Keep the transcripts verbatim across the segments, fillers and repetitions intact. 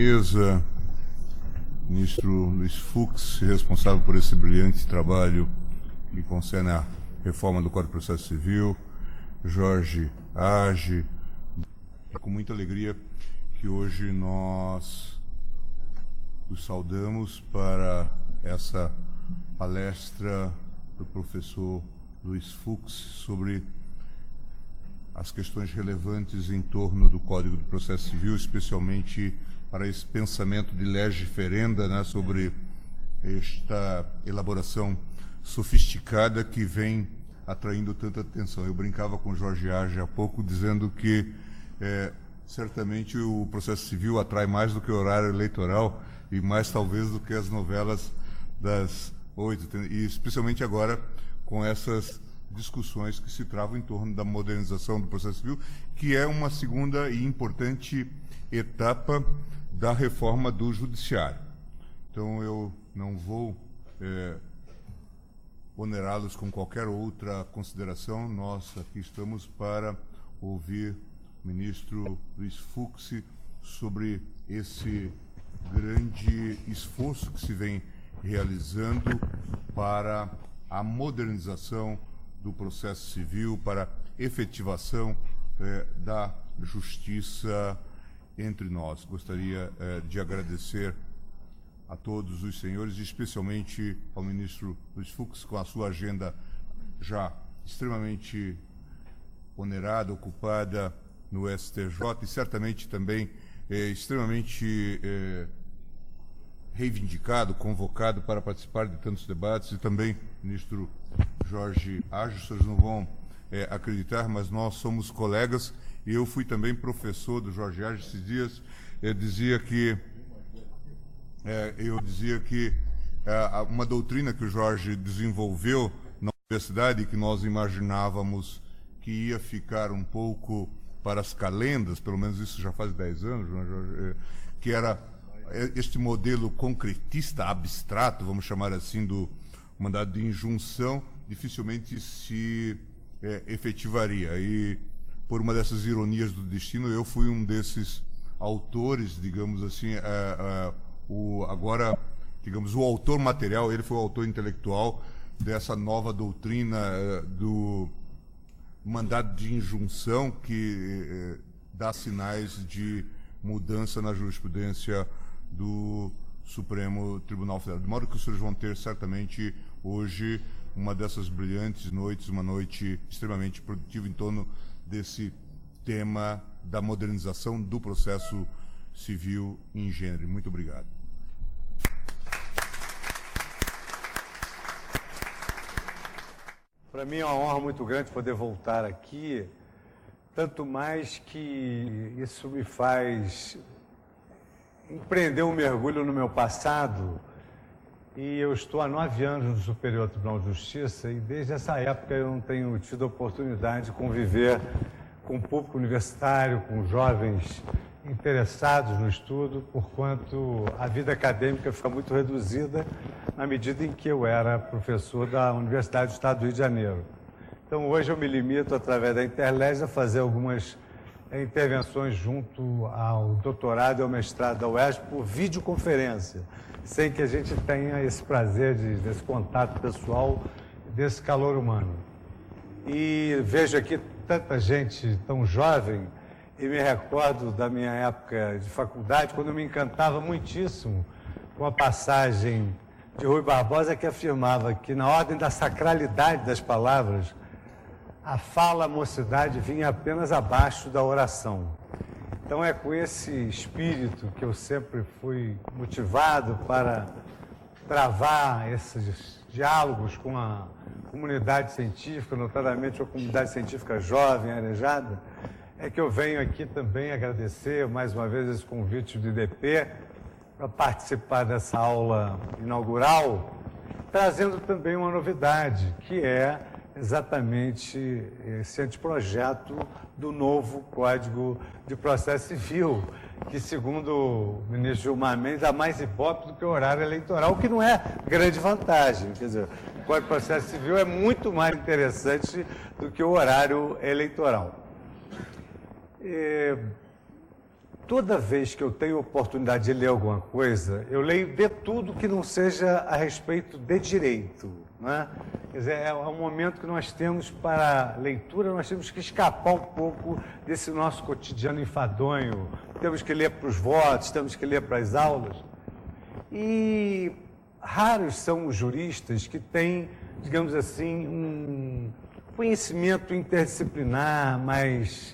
mesa, ministro Luiz Fux, responsável por esse brilhante trabalho que concerne a reforma do Código de Processo Civil, Jorge Age, é com muita alegria que hoje nós os saudamos para essa palestra do professor Luiz Fux sobre as questões relevantes em torno do Código de Processo Civil, especialmente para esse pensamento de lege ferenda, né, sobre esta elaboração sofisticada que vem atraindo tanta atenção. Eu brincava com Jorge Age há pouco, dizendo que é, certamente o processo civil atrai mais do que o horário eleitoral e mais talvez do que as novelas das oito, e especialmente agora com essas discussões que se travam em torno da modernização do processo civil, que é uma segunda e importante etapa da reforma do judiciário. Então eu não vou é, onerá-los com qualquer outra consideração. Nós aqui estamos para ouvir o ministro Luiz Fux sobre esse grande esforço que se vem realizando para a modernização do processo civil, para a efetivação eh, da justiça entre nós. Gostaria eh, de agradecer a todos os senhores, especialmente ao ministro Luiz Fux, com a sua agenda já extremamente onerada, ocupada no S T J, e certamente também eh, extremamente eh, reivindicado, convocado para participar de tantos debates, e também ministro Jorge Age. Vocês não vão é, acreditar, mas nós somos colegas, e eu fui também professor do Jorge Age esses dias. Eu dizia que é, eu dizia que é, uma doutrina que o Jorge desenvolveu na universidade, que nós imaginávamos que ia ficar um pouco para as calendas, pelo menos isso já faz dez anos, né, Jorge? É, que era este modelo concretista, abstrato, vamos chamar assim, do mandado de injunção, dificilmente se é, efetivaria. E, por uma dessas ironias do destino, eu fui um desses autores, digamos assim, é, é, o, agora, digamos, o autor material, ele foi o autor intelectual dessa nova doutrina é, do mandado de injunção, que é, dá sinais de mudança na jurisprudência do Supremo Tribunal Federal. De modo que os senhores vão ter certamente hoje uma dessas brilhantes noites, uma noite extremamente produtiva em torno desse tema da modernização do processo civil em gênero. Muito obrigado. Para mim é uma honra muito grande poder voltar aqui, tanto mais que isso me faz empreender um mergulho no meu passado, e eu estou há nove anos no Superior Tribunal de Justiça, e desde essa época eu não tenho tido a oportunidade de conviver com o público universitário, com jovens interessados no estudo, porquanto a vida acadêmica fica muito reduzida na medida em que eu era professor da Universidade do Estado do Rio de Janeiro. Então hoje eu me limito, através da Interlege, a fazer algumas intervenções junto ao doutorado e ao mestrado da U E S P por videoconferência, sem que a gente tenha esse prazer de, desse contato pessoal, desse calor humano. E vejo aqui tanta gente tão jovem, e me recordo da minha época de faculdade, quando eu me encantava muitíssimo com a passagem de Rui Barbosa, que afirmava que, na ordem da sacralidade das palavras, a fala, a mocidade vinha apenas abaixo da oração. Então é com esse espírito que eu sempre fui motivado para travar esses diálogos com a comunidade científica, notadamente a comunidade científica jovem, arejada, é que eu venho aqui também agradecer mais uma vez esse convite do I D P para participar dessa aula inaugural, trazendo também uma novidade, que é exatamente esse anteprojeto do novo Código de Processo Civil, que, segundo o ministro Gilmar Mendes, dá mais ibope do que o horário eleitoral, o que não é grande vantagem. Quer dizer, o Código de Processo Civil é muito mais interessante do que o horário eleitoral. E toda vez que eu tenho oportunidade de ler alguma coisa, eu leio de tudo que não seja a respeito de direito, né? Quer dizer, é um momento que nós temos para leitura, nós temos que escapar um pouco desse nosso cotidiano enfadonho, temos que ler para os votos, temos que ler para as aulas. E raros são os juristas que têm, digamos assim, um conhecimento interdisciplinar mais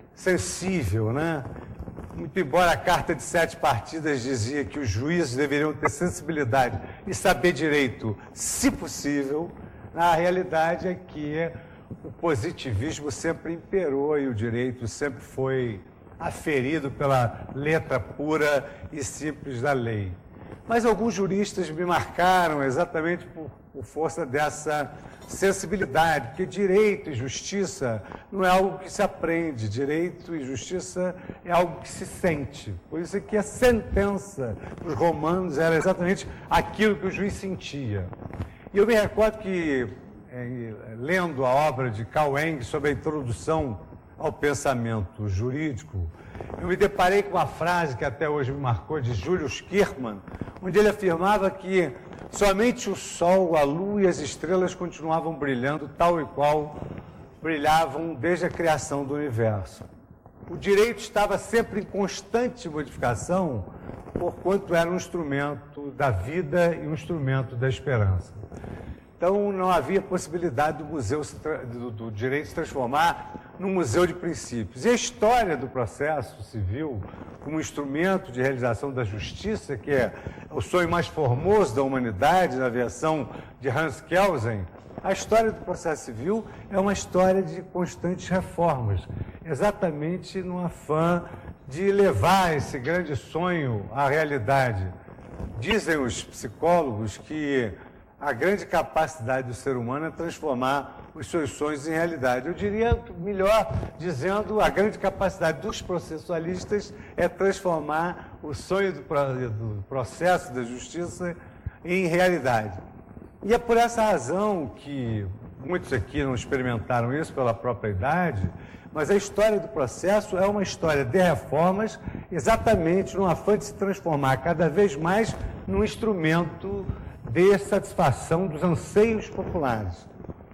sensível, né? Muito embora a Carta de Sete Partidas dizia que os juízes deveriam ter sensibilidade e saber direito, se possível, a realidade é que o positivismo sempre imperou e o direito sempre foi aferido pela letra pura e simples da lei. Mas alguns juristas me marcaram exatamente por, por força dessa sensibilidade, porque direito e justiça não é algo que se aprende, direito e justiça é algo que se sente. Por isso é que a sentença dos romanos era exatamente aquilo que o juiz sentia. E eu me recordo que, é, lendo a obra de Carl Eng sobre a introdução ao pensamento jurídico, eu me deparei com uma frase que até hoje me marcou, de Julius Kirchmann, onde ele afirmava que somente o sol, a lua e as estrelas continuavam brilhando tal e qual brilhavam desde a criação do universo. O direito estava sempre em constante modificação, porquanto era um instrumento da vida e um instrumento da esperança. Então, não havia possibilidade do museu se tra... do, do direito se transformar num museu de princípios. E a história do processo civil, como instrumento de realização da justiça, que é o sonho mais formoso da humanidade, na versão de Hans Kelsen, a história do processo civil é uma história de constantes reformas, exatamente no afã de levar esse grande sonho à realidade. Dizem os psicólogos que a grande capacidade do ser humano é transformar os seus sonhos em realidade. Eu diria, melhor dizendo, a grande capacidade dos processualistas é transformar o sonho do, do processo da justiça em realidade. E é por essa razão que muitos aqui não experimentaram isso pela própria idade, mas a história do processo é uma história de reformas, exatamente no afã de se transformar cada vez mais num instrumento de satisfação dos anseios populares.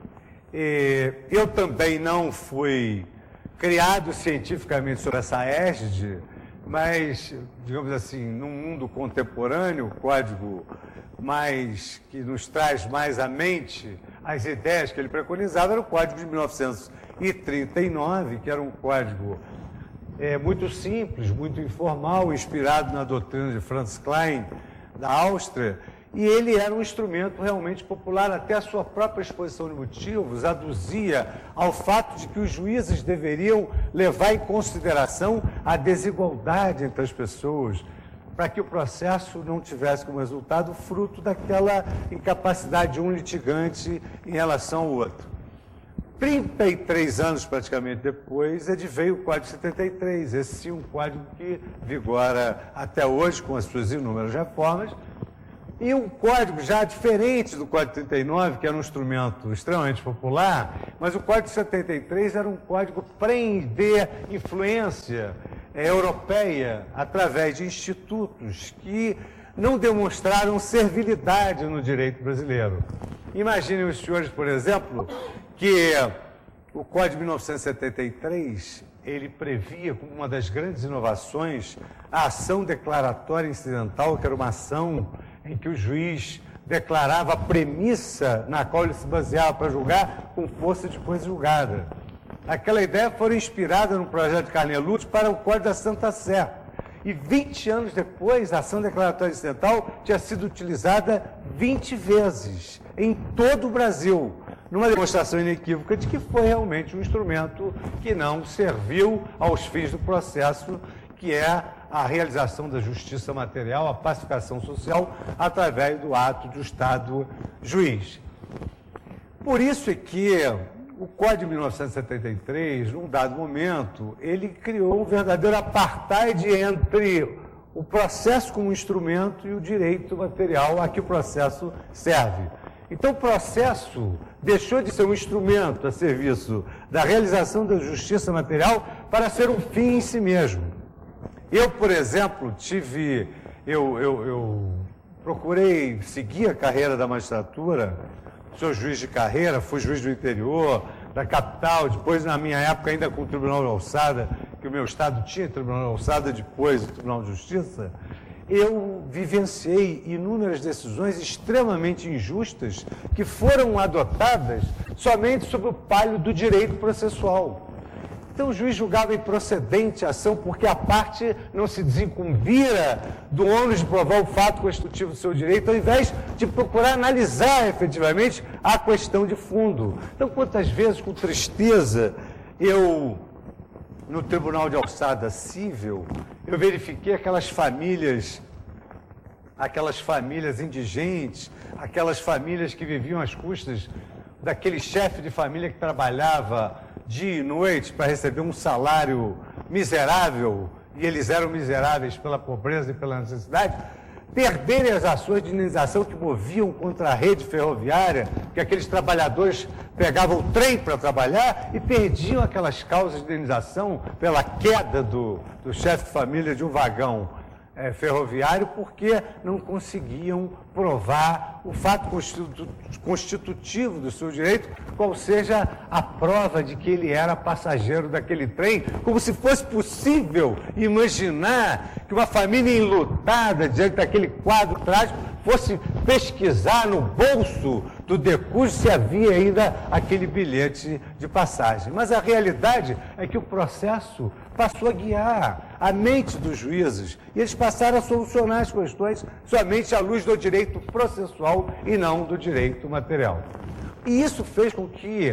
E eu também não fui criado cientificamente sobre essa égide, mas, digamos assim, num mundo contemporâneo, o código mais, que nos traz mais à mente as ideias que ele preconizava era o Código de mil novecentos e trinta e nove, que era um código é, muito simples, muito informal, inspirado na doutrina de Franz Klein, da Áustria, e ele era um instrumento realmente popular, até a sua própria exposição de motivos aduzia ao fato de que os juízes deveriam levar em consideração a desigualdade entre as pessoas, para que o processo não tivesse como resultado fruto daquela incapacidade de um litigante em relação ao outro. trinta e três anos praticamente depois, é de veio o Código setenta e três, esse sim um código que vigora até hoje com as suas inúmeras reformas, e um código já diferente do Código trinta e nove, que era um instrumento extremamente popular, mas o Código setenta e três era um código para prender influência é, europeia através de institutos que não demonstraram servilidade no direito brasileiro. Imaginem os senhores, por exemplo, que o Código de mil novecentos e setenta e três, ele previa como uma das grandes inovações a ação declaratória incidental, que era uma ação em que o juiz declarava a premissa na qual ele se baseava para julgar com força de coisa julgada. Aquela ideia foi inspirada no projeto de Carnelucci para o Código da Santa Sé. E vinte anos depois, a ação declaratória incidental tinha sido utilizada vinte vezes em todo o Brasil, numa demonstração inequívoca de que foi realmente um instrumento que não serviu aos fins do processo, que é a realização da justiça material, a pacificação social, através do ato do Estado juiz. Por isso é que o Código de mil novecentos e setenta e três, num dado momento, ele criou um verdadeiro apartheid entre o processo como instrumento e o direito material a que o processo serve. Então, o processo deixou de ser um instrumento a serviço da realização da justiça material para ser um fim em si mesmo. Eu, por exemplo, tive... Eu, eu, eu procurei seguir a carreira da magistratura, sou juiz de carreira, fui juiz do interior, da capital, depois, na minha época, ainda com o Tribunal de Alçada, que o meu estado tinha Tribunal de Alçada, depois o Tribunal de Justiça. Eu vivenciei inúmeras decisões extremamente injustas que foram adotadas somente sob o palio do direito processual. Então, o juiz julgava improcedente a ação porque a parte não se desincumbira do ônus de provar o fato constitutivo do seu direito, ao invés de procurar analisar efetivamente a questão de fundo. Então, quantas vezes, com tristeza, eu, no Tribunal de Alçada Cível, eu verifiquei aquelas famílias, aquelas famílias indigentes, aquelas famílias que viviam às custas daquele chefe de família que trabalhava dia e noite para receber um salário miserável, e eles eram miseráveis pela pobreza e pela necessidade, perderem as ações de indenização que moviam contra a rede ferroviária, que aqueles trabalhadores pegavam o trem para trabalhar e perdiam aquelas causas de indenização pela queda do, do chefe de família de um vagão é, ferroviário, porque não conseguiam provar o fato constitu constitutivo do seu direito, qual seja a prova de que ele era passageiro daquele trem, como se fosse possível imaginar que uma família enlutada diante daquele quadro trágico fosse pesquisar no bolso do decurso se havia ainda aquele bilhete de passagem. Mas a realidade é que o processo passou a guiar a mente dos juízes e eles passaram a solucionar as questões somente à luz do direito processual e não do direito material. E isso fez com que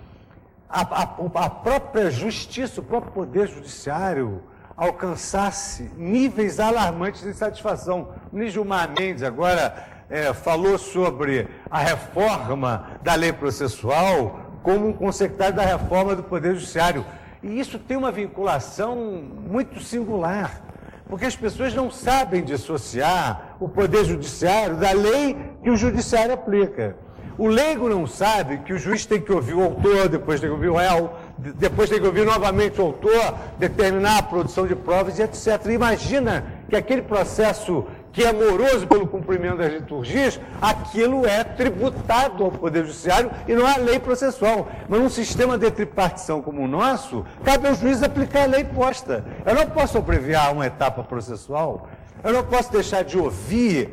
a, a, a própria justiça, o próprio poder judiciário, alcançasse níveis alarmantes de insatisfação. O ministro Gilmar Mendes agora é, falou sobre a reforma da lei processual como um consectário da reforma do Poder Judiciário. E isso tem uma vinculação muito singular, porque as pessoas não sabem dissociar o Poder Judiciário da lei que o Judiciário aplica. O leigo não sabe que o juiz tem que ouvir o autor, depois tem que ouvir o réu, depois tem que ouvir novamente o autor, determinar a produção de provas e etcétera. Imagina que aquele processo que é moroso pelo cumprimento das liturgias, aquilo é tributado ao Poder Judiciário e não há lei processual. Mas num sistema de tripartição como o nosso, cabe ao juiz aplicar a lei posta. Eu não posso abreviar uma etapa processual, eu não posso deixar de ouvir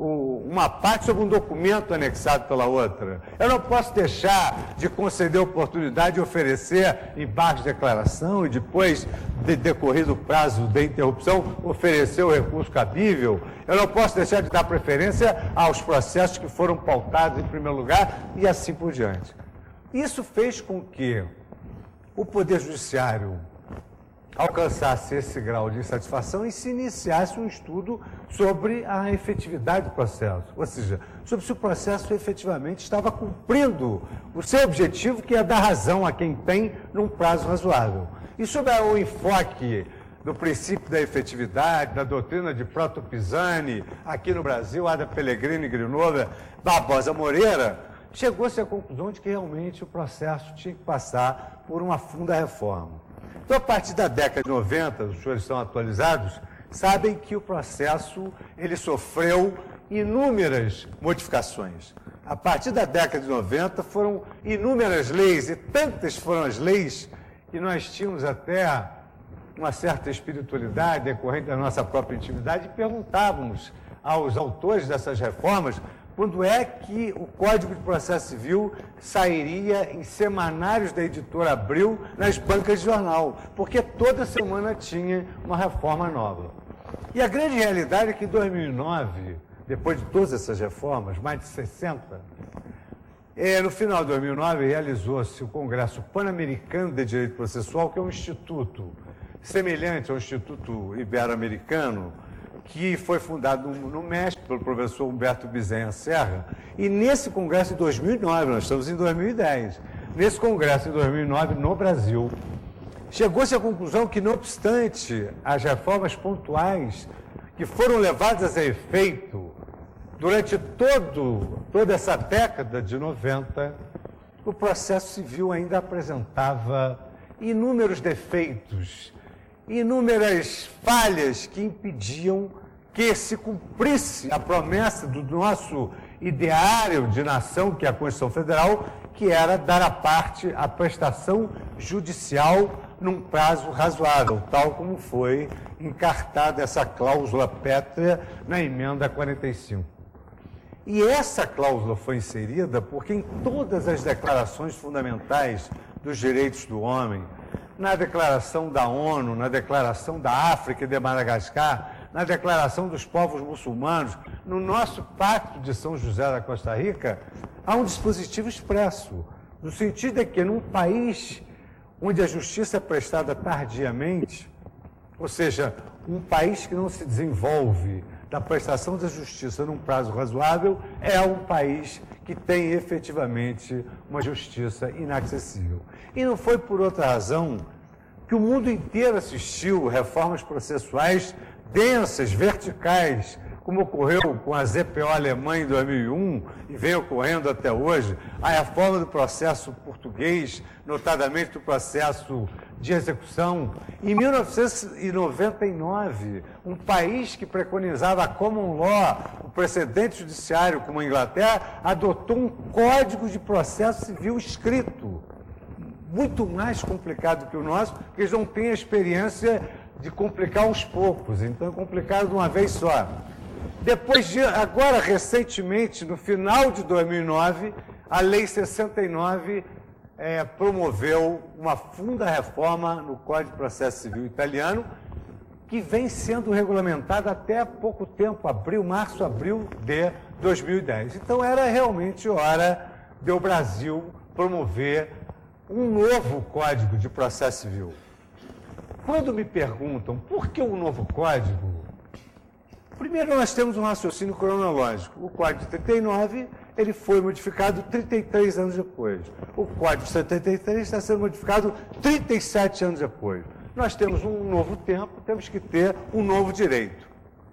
uma parte sobre um documento anexado pela outra. Eu não posso deixar de conceder oportunidade de oferecer embargos de declaração e depois, de decorrido o prazo de interrupção, oferecer o recurso cabível. Eu não posso deixar de dar preferência aos processos que foram pautados em primeiro lugar e assim por diante. Isso fez com que o Poder Judiciário alcançasse esse grau de insatisfação e se iniciasse um estudo sobre a efetividade do processo, ou seja, sobre se o processo efetivamente estava cumprindo o seu objetivo, que é dar razão a quem tem num prazo razoável. E sobre o enfoque do princípio da efetividade, da doutrina de Proto Pisani, aqui no Brasil, Ada Pellegrini, Grinova, Barbosa Moreira, chegou-se à conclusão de que realmente o processo tinha que passar por uma funda reforma. Então, a partir da década de noventa, os senhores estão atualizados, sabem que o processo ele sofreu inúmeras modificações. A partir da década de noventa, foram inúmeras leis, e tantas foram as leis que nós tínhamos até uma certa espiritualidade decorrente da nossa própria intimidade e perguntávamos aos autores dessas reformas quando é que o Código de Processo Civil sairia em semanários da editora Abril nas bancas de jornal, porque toda semana tinha uma reforma nova. E a grande realidade é que em dois mil e nove, depois de todas essas reformas, mais de sessenta, é, no final de dois mil e nove realizou-se o Congresso Pan-Americano de Direito Processual, que é um instituto semelhante ao Instituto Ibero-Americano, que foi fundado no, no México pelo professor Humberto Bizenha Serra, e nesse congresso em dois mil e nove, nós estamos em dois mil e dez, nesse congresso em dois mil e nove no Brasil, chegou-se à conclusão que, não obstante as reformas pontuais que foram levadas a efeito durante todo, toda essa década de noventa, o processo civil ainda apresentava inúmeros defeitos inúmeras falhas que impediam que se cumprisse a promessa do nosso ideário de nação, que é a Constituição Federal, que era dar à parte a prestação judicial num prazo razoável, tal como foi encartada essa cláusula pétrea na emenda quarenta e cinco. E essa cláusula foi inserida porque em todas as declarações fundamentais dos direitos do homem, na Declaração da ONU, na Declaração da África e de Madagascar, na Declaração dos Povos Muçulmanos, no nosso Pacto de São José da Costa Rica, há um dispositivo expresso, no sentido de que num país onde a justiça é prestada tardiamente, ou seja, um país que não se desenvolve da prestação da justiça num prazo razoável, é um país que tem efetivamente uma justiça inacessível. E não foi por outra razão que o mundo inteiro assistiu reformas processuais densas, verticais, como ocorreu com a Z P O alemã em dois mil e um e vem ocorrendo até hoje, a reforma do processo português, notadamente do processo de execução. Em mil novecentos e noventa e nove, um país que preconizava a common law, o precedente judiciário como a Inglaterra, adotou um código de processo civil escrito, muito mais complicado que o nosso, porque eles não têm a experiência de complicar aos poucos, então é complicado de uma vez só. Depois de, agora, recentemente, no final de dois mil e nove, a Lei sessenta e nove é, promoveu uma funda reforma no Código de Processo Civil italiano, que vem sendo regulamentada até há pouco tempo, abril, março, abril de dois mil e dez. Então, era realmente hora de o Brasil promover um novo Código de Processo Civil. Quando me perguntam por que um novo código, primeiro nós temos um raciocínio cronológico. O Código de trinta e nove, ele foi modificado trinta e três anos depois. O Código de setenta e três está sendo modificado trinta e sete anos depois. Nós temos um novo tempo, temos que ter um novo direito.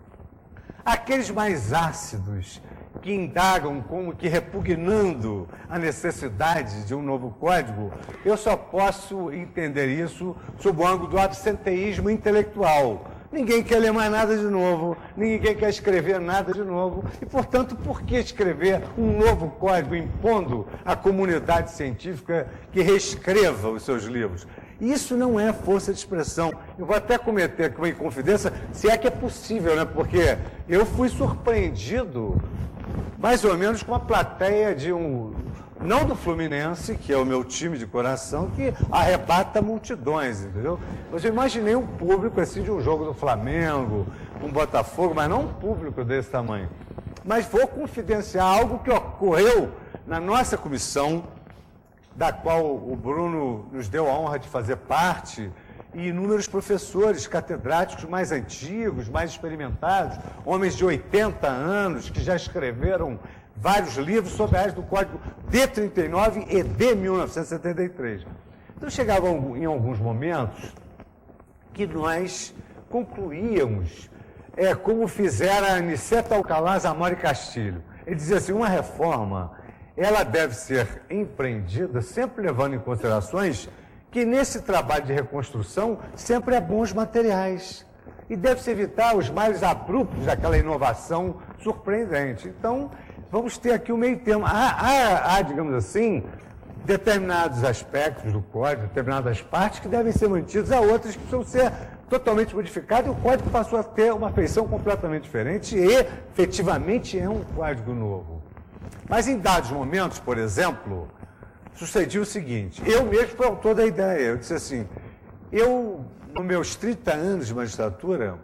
Aqueles mais ácidos, que indagam como que repugnando a necessidade de um novo código, eu só posso entender isso sob o ângulo do absenteísmo intelectual. Ninguém quer ler mais nada de novo, ninguém quer escrever nada de novo, e, portanto, por que escrever um novo código impondo à comunidade científica que reescreva os seus livros? Isso não é força de expressão. Eu vou até cometer aqui uma inconfidência, se é que é possível, né? Porque eu fui surpreendido mais ou menos com a plateia de um, não do Fluminense, que é o meu time de coração, que arrebata multidões, entendeu? Mas eu imaginei um público assim de um jogo do Flamengo, um Botafogo, mas não um público desse tamanho. Mas vou confidenciar algo que ocorreu na nossa comissão, da qual o Bruno nos deu a honra de fazer parte, e inúmeros professores catedráticos mais antigos, mais experimentados, homens de oitenta anos, que já escreveram vários livros sobre a área do Código de trinta e nove e de mil novecentos e setenta e três. Então, chegava em alguns momentos que nós concluíamos, é, como fizeram a Niceta Alcalá Zamora e Castilho. Ele dizia assim, uma reforma, ela deve ser empreendida sempre levando em considerações que nesse trabalho de reconstrução sempre há bons materiais. E deve-se evitar os mais abruptos daquela inovação surpreendente. Então, vamos ter aqui o meio termo. Há, há, há, digamos assim, determinados aspectos do código, determinadas partes que devem ser mantidas, há outras que precisam ser totalmente modificadas, e o código passou a ter uma feição completamente diferente e, efetivamente, é um código novo. Mas em dados momentos, por exemplo, sucediu o seguinte, eu mesmo fui autor da ideia, eu disse assim, eu, nos meus trinta anos de magistratura,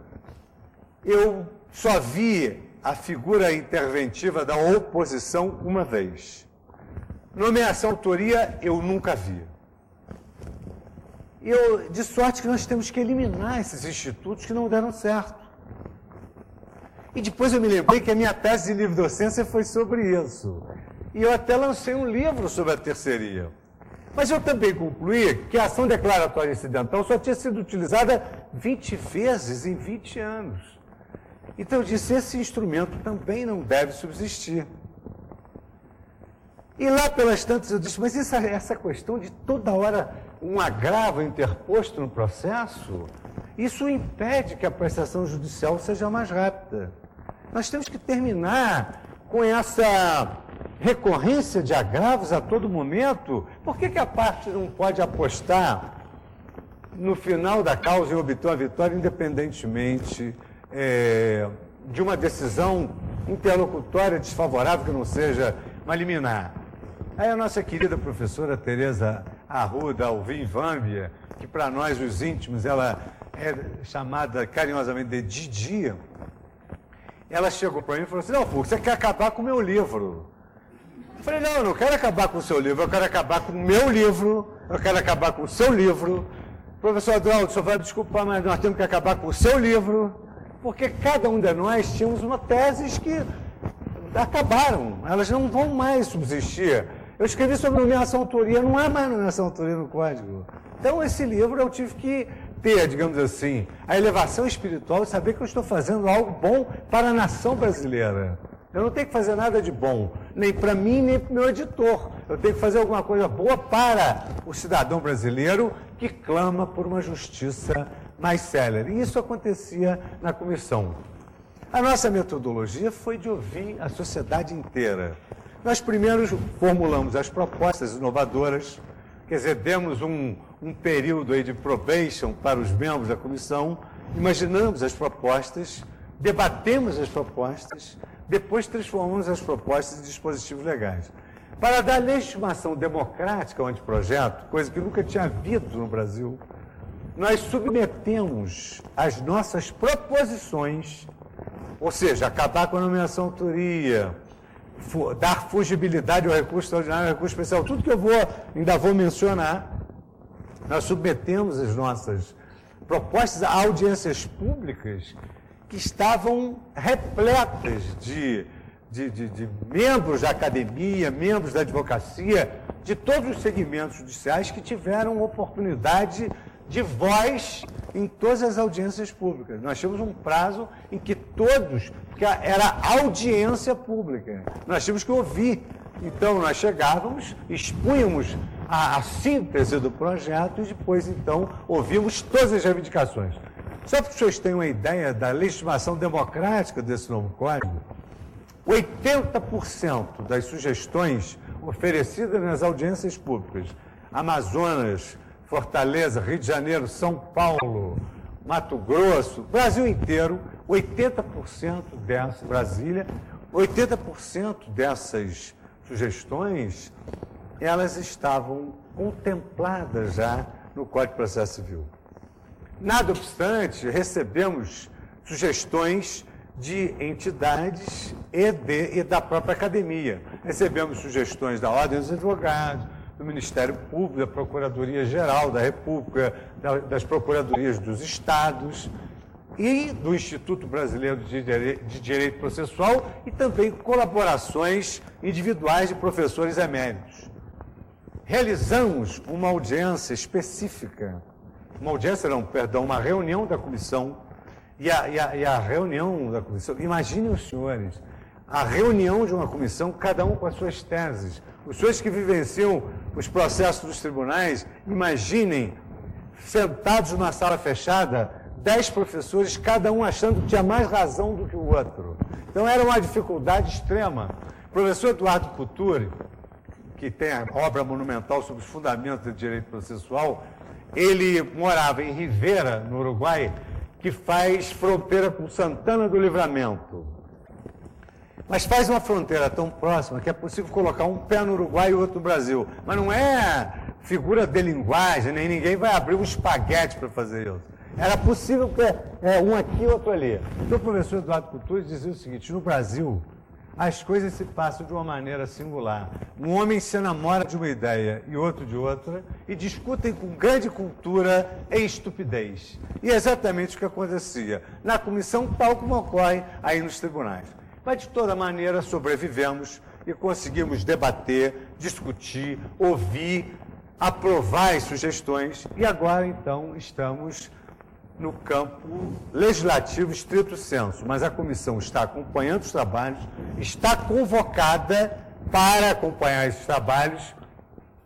eu só vi a figura interventiva da oposição uma vez. Nomeação autoria, eu nunca vi. Eu, de sorte que nós temos que eliminar esses institutos que não deram certo. E depois eu me lembrei que a minha tese de livre-docência foi sobre isso. E eu até lancei um livro sobre a terceira. Mas eu também concluí que a ação declaratória incidental só tinha sido utilizada vinte vezes em vinte anos. Então eu disse, esse instrumento também não deve subsistir. E lá pelas tantas eu disse, mas essa, essa questão de toda hora um agravo interposto no processo, Isso impede que a prestação judicial seja mais rápida. Nós temos que terminar com essa recorrência de agravos a todo momento. Por que que a parte não pode apostar no final da causa em obter a vitória, independentemente é, de uma decisão interlocutória desfavorável que não seja uma liminar? Aí a nossa querida professora Tereza Arruda Alvim Vâmbia, que para nós, os íntimos, ela é chamada carinhosamente de Didi, ela chegou para mim e falou assim: não, Fux, você quer acabar com o meu livro? Eu falei: não, eu não quero acabar com o seu livro, eu quero acabar com o meu livro, eu quero acabar com o seu livro. Professor Adroaldo, o senhor vai me desculpar, mas nós temos que acabar com o seu livro, porque cada um de nós tínhamos uma teses que acabaram, elas não vão mais subsistir. Eu escrevi sobre nomeação autoria, não há mais nomeação autoria no código. Então, esse livro eu tive que ter, digamos assim, a elevação espiritual de saber que eu estou fazendo algo bom para a nação brasileira. Eu não tenho que fazer nada de bom, nem para mim, nem para o meu editor. Eu tenho que fazer alguma coisa boa para o cidadão brasileiro que clama por uma justiça mais célere. E isso acontecia na comissão. A nossa metodologia foi de ouvir a sociedade inteira. Nós primeiro formulamos as propostas inovadoras, quer dizer, demos um, um período aí de probation para os membros da comissão, imaginamos as propostas, debatemos as propostas, depois transformamos as propostas em dispositivos legais. Para dar legitimação democrática ao anteprojeto, coisa que nunca tinha havido no Brasil, nós submetemos as nossas proposições, ou seja, acabar com a nomeação autoria, dar fugibilidade ao recurso extraordinário, ao recurso especial, tudo que eu vou, ainda vou mencionar, nós submetemos as nossas propostas a audiências públicas que estavam repletas de, de, de, de membros da academia, membros da advocacia, de todos os segmentos judiciais que tiveram oportunidade de voz em todas as audiências públicas. Nós tínhamos um prazo em que todos, porque era audiência pública, nós tínhamos que ouvir. Então, nós chegávamos, expunhamos a, a síntese do projeto e depois, então, ouvimos todas as reivindicações. Só para que os senhores tenham uma ideia da legitimação democrática desse novo código, oitenta por cento das sugestões oferecidas nas audiências públicas, Amazonas, Fortaleza, Rio de Janeiro, São Paulo, Mato Grosso, Brasil inteiro, oitenta por cento dessa, Brasília, oitenta por cento dessas sugestões, elas estavam contempladas já no Código de Processo Civil. Nada obstante, recebemos sugestões de entidades e, de, e da própria academia. Recebemos sugestões da Ordem dos Advogados, do Ministério Público, da Procuradoria-Geral da República, da, das Procuradorias dos Estados e do Instituto Brasileiro de Direito, de Direito Processual e também colaborações individuais de professores eméritos. Realizamos uma audiência específica, uma audiência não, perdão, uma reunião da comissão, e a, e a, e a reunião da comissão, imaginem os senhores, a reunião de uma comissão, cada um com as suas teses. Os senhores que vivenciam os processos dos tribunais, imaginem, sentados numa sala fechada, dez professores, cada um achando que tinha mais razão do que o outro. Então, era uma dificuldade extrema. O professor Eduardo Couturi, que tem a obra monumental sobre os fundamentos do direito processual, ele morava em Rivera, no Uruguai, que faz fronteira com Santana do Livramento. Mas faz uma fronteira tão próxima que é possível colocar um pé no Uruguai e outro no Brasil. Mas não é figura de linguagem, nem ninguém vai abrir um espaguete para fazer isso. Era possível ter é, um aqui e outro ali. Então, o professor Eduardo Couturi dizia o seguinte: no Brasil, as coisas se passam de uma maneira singular. Um homem se namora de uma ideia e outro de outra e discutem com grande cultura e estupidez. E é exatamente o que acontecia na comissão, tal como ocorre aí nos tribunais. Mas, de toda maneira, sobrevivemos e conseguimos debater, discutir, ouvir, aprovar as sugestões. E agora, então, estamos no campo legislativo estrito sensu. Mas a comissão está acompanhando os trabalhos, está convocada para acompanhar esses trabalhos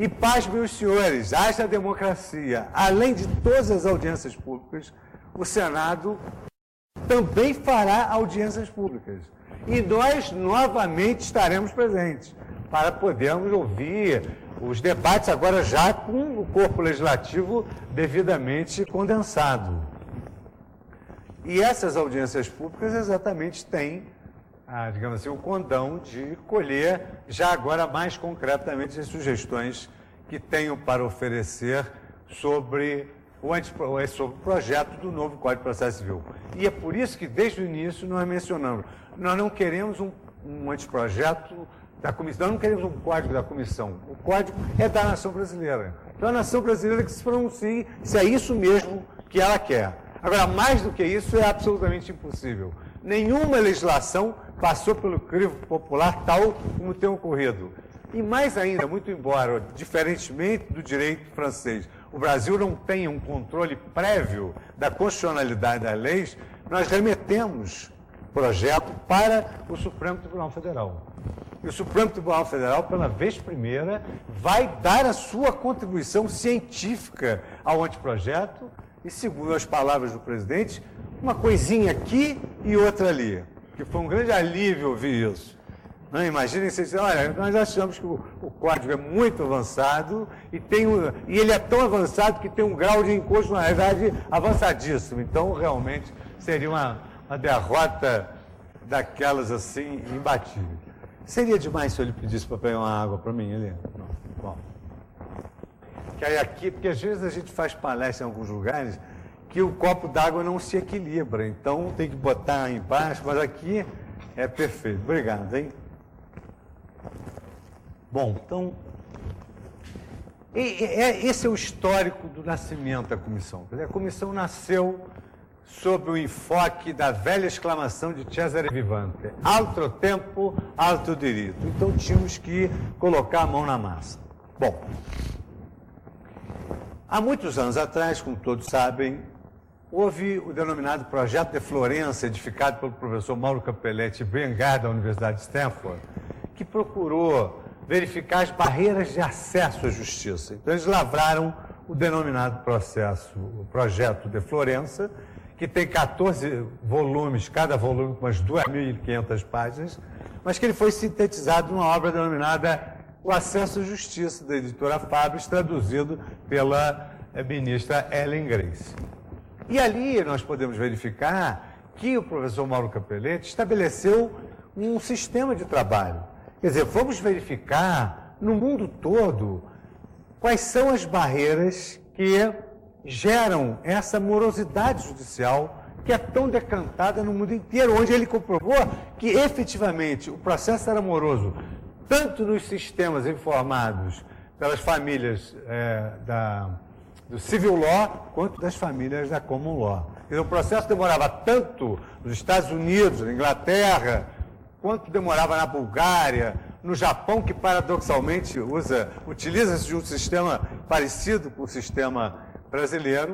E, pasmem os senhores, haja democracia. Além de todas as audiências públicas, o Senado também fará audiências públicas. E nós novamente estaremos presentes para podermos ouvir os debates agora já com o corpo legislativo devidamente condensado. E essas audiências públicas exatamente têm, ah, digamos assim, o condão de colher já agora mais concretamente as sugestões que tenham para oferecer sobre o, antipro, sobre o projeto do novo Código de Processo Civil. E é por isso que desde o início nós mencionamos, nós não queremos um, um anteprojeto da comissão, nós não queremos um código da comissão. O código é da nação brasileira. Então a nação brasileira que se pronuncie se é isso mesmo que ela quer. Agora, mais do que isso, é absolutamente impossível. Nenhuma legislação passou pelo crivo popular tal como tem ocorrido. E mais ainda, muito embora, diferentemente do direito francês, o Brasil não tenha um controle prévio da constitucionalidade das leis, nós remetemos o projeto para o Supremo Tribunal Federal. E o Supremo Tribunal Federal, pela vez primeira, vai dar a sua contribuição científica ao anteprojeto e, segundo as palavras do presidente, uma coisinha aqui e outra ali. Que foi um grande alívio ouvir isso. Não, imaginem vocês dizem, olha, nós achamos que o, o código é muito avançado e, tem um, e ele é tão avançado que tem um grau de inconstitucionalidade avançadíssimo. Então, realmente, seria uma, uma derrota daquelas assim, imbatíveis. Seria demais se ele pedisse para pegar uma água para mim, Helena? Não. Bom. Que aí aqui, porque às vezes a gente faz palestra em alguns lugares que o copo d'água não se equilibra, então tem que botar embaixo, mas aqui é perfeito. Obrigado, hein? Bom, então, e, e, esse é o histórico do nascimento da comissão. A comissão nasceu sob o enfoque da velha exclamação de Cesare Vivante, altro tempo, altro diritto. Então tínhamos que colocar a mão na massa. Bom, há muitos anos atrás, como todos sabem, houve o denominado Projeto de Florença, edificado pelo professor Mauro Campelletti Brengard, da Universidade de Stanford, que procurou verificar as barreiras de acesso à justiça. Então, eles lavraram o denominado processo, o Projeto de Florença, que tem quatorze volumes, cada volume com umas duas mil e quinhentas páginas, mas que ele foi sintetizado numa obra denominada O Acesso à Justiça, da editora Fabris, traduzido pela ministra Ellen Grace. E ali nós podemos verificar que o professor Mauro Campelletti estabeleceu um sistema de trabalho. Quer dizer, vamos verificar no mundo todo quais são as barreiras que geram essa morosidade judicial que é tão decantada no mundo inteiro, onde ele comprovou que efetivamente o processo era moroso, tanto nos sistemas informados pelas famílias é, da, do civil law, quanto das famílias da common law. Quer dizer, o processo demorava tanto nos Estados Unidos, na Inglaterra, quanto demorava na Bulgária, no Japão, que paradoxalmente usa, utiliza-se de um sistema parecido com o sistema brasileiro.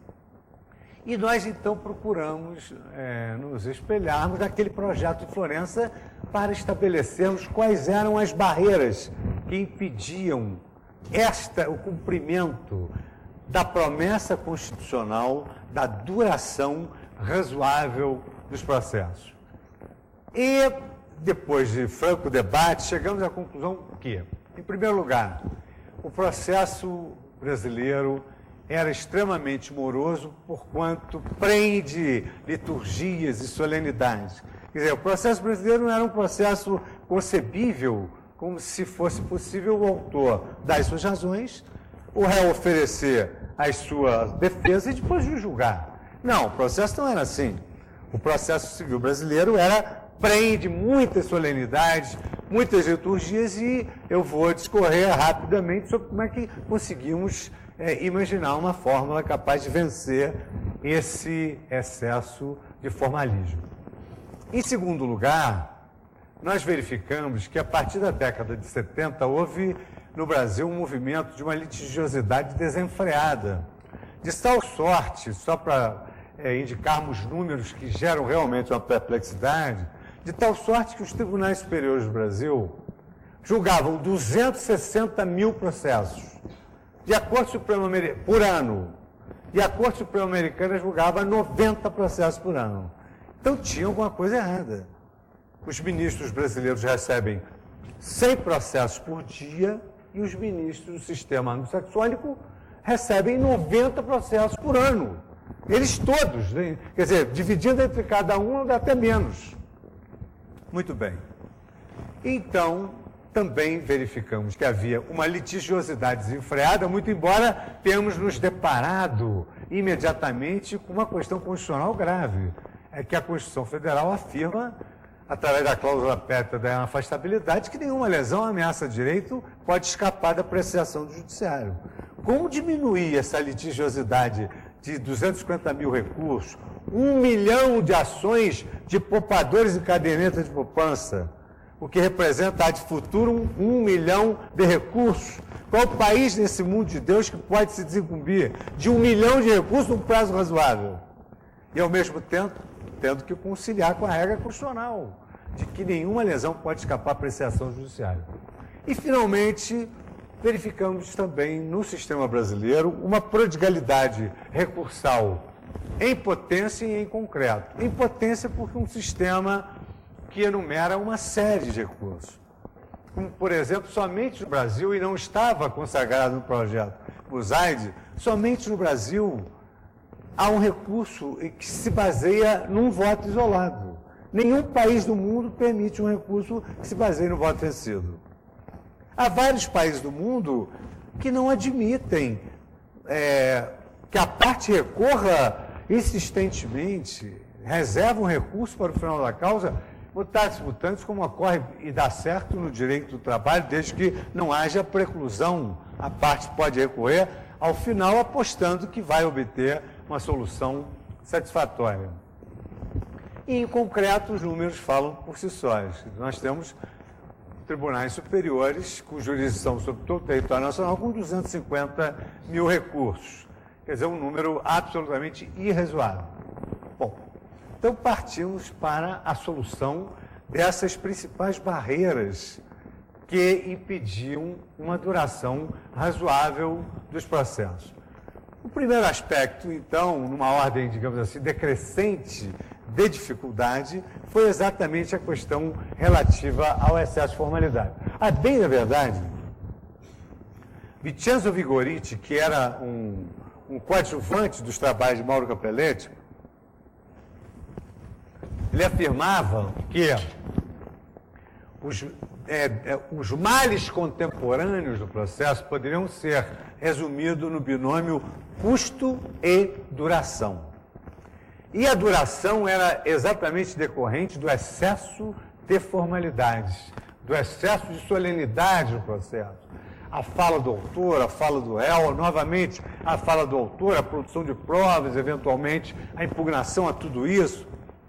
E nós, então, procuramos é, nos espelharmos naquele projeto de Florença para estabelecermos quais eram as barreiras que impediam esta, o cumprimento da promessa constitucional da duração razoável dos processos. E, depois de franco debate, chegamos à conclusão que, em primeiro lugar, o processo brasileiro era extremamente moroso, porquanto prende liturgias e solenidades. Quer dizer, o processo brasileiro não era um processo concebível como se fosse possível o autor dar as suas razões, o réu oferecer as suas defesas e depois julgar. Não, o processo não era assim. O processo civil brasileiro era prende muitas solenidades, muitas liturgias, e eu vou discorrer rapidamente sobre como é que conseguimos é, imaginar uma fórmula capaz de vencer esse excesso de formalismo. Em segundo lugar, nós verificamos que a partir da década de setenta houve no Brasil um movimento de uma litigiosidade desenfreada, de tal sorte, só para é, indicarmos números que geram realmente uma perplexidade, de tal sorte que os tribunais superiores do Brasil julgavam duzentos e sessenta mil processos de a Corte Suprema Americana por ano. E a Corte Suprema Americana julgava noventa processos por ano. Então tinha alguma coisa errada. Os ministros brasileiros recebem cem processos por dia e os ministros do sistema anglo-saxônico recebem noventa processos por ano. Eles todos, né? Quer dizer, dividindo entre cada um, dá até menos. Muito bem. Então, também verificamos que havia uma litigiosidade desenfreada, muito embora tenhamos nos deparado imediatamente com uma questão constitucional grave. É que a Constituição Federal afirma, através da cláusula pétrea da afastabilidade, que nenhuma lesão, ameaça de direito pode escapar da apreciação do judiciário. Como diminuir essa litigiosidade de duzentos e cinquenta mil recursos, um milhão de ações de poupadores e cadernetas de poupança, o que representa ad futurum um milhão de recursos? Qual país nesse mundo de Deus que pode se desincumbir de um milhão de recursos num prazo razoável? E, ao mesmo tempo, tendo que conciliar com a regra constitucional, de que nenhuma lesão pode escapar à apreciação judiciária. E, finalmente, verificamos também no sistema brasileiro uma prodigalidade recursal em potência e em concreto. Em potência porque um sistema que enumera uma série de recursos. Como, por exemplo, somente no Brasil, e não estava consagrado no projeto Buzaide, somente no Brasil há um recurso que se baseia num voto isolado. Nenhum país do mundo permite um recurso que se baseie no voto vencido. Há vários países do mundo que não admitem é, que a parte recorra insistentemente, reserva um recurso para o final da causa, mutatis mutandis, como ocorre e dá certo no direito do trabalho, desde que não haja preclusão, a parte pode recorrer ao final, apostando que vai obter uma solução satisfatória. E, em concreto, os números falam por si sós. Nós temos tribunais superiores com jurisdição sobre todo o território nacional com duzentos e cinquenta mil recursos. Quer dizer, um número absolutamente irrazoável. Bom, então partimos para a solução dessas principais barreiras que impediam uma duração razoável dos processos. O primeiro aspecto, então, numa ordem, digamos assim, decrescente de dificuldade, foi exatamente a questão relativa ao excesso de formalidade. A bem da verdade, Vincenzo Vigoriti, que era um, um coadjuvante dos trabalhos de Mauro Capelletti, ele afirmava que os, é, é, os males contemporâneos do processo poderiam ser resumidos no binômio custo e duração. E a duração era exatamente decorrente do excesso de formalidades, do excesso de solenidade no processo. A fala do autor, a fala do réu, novamente a fala do autor, a produção de provas, eventualmente a impugnação a tudo isso.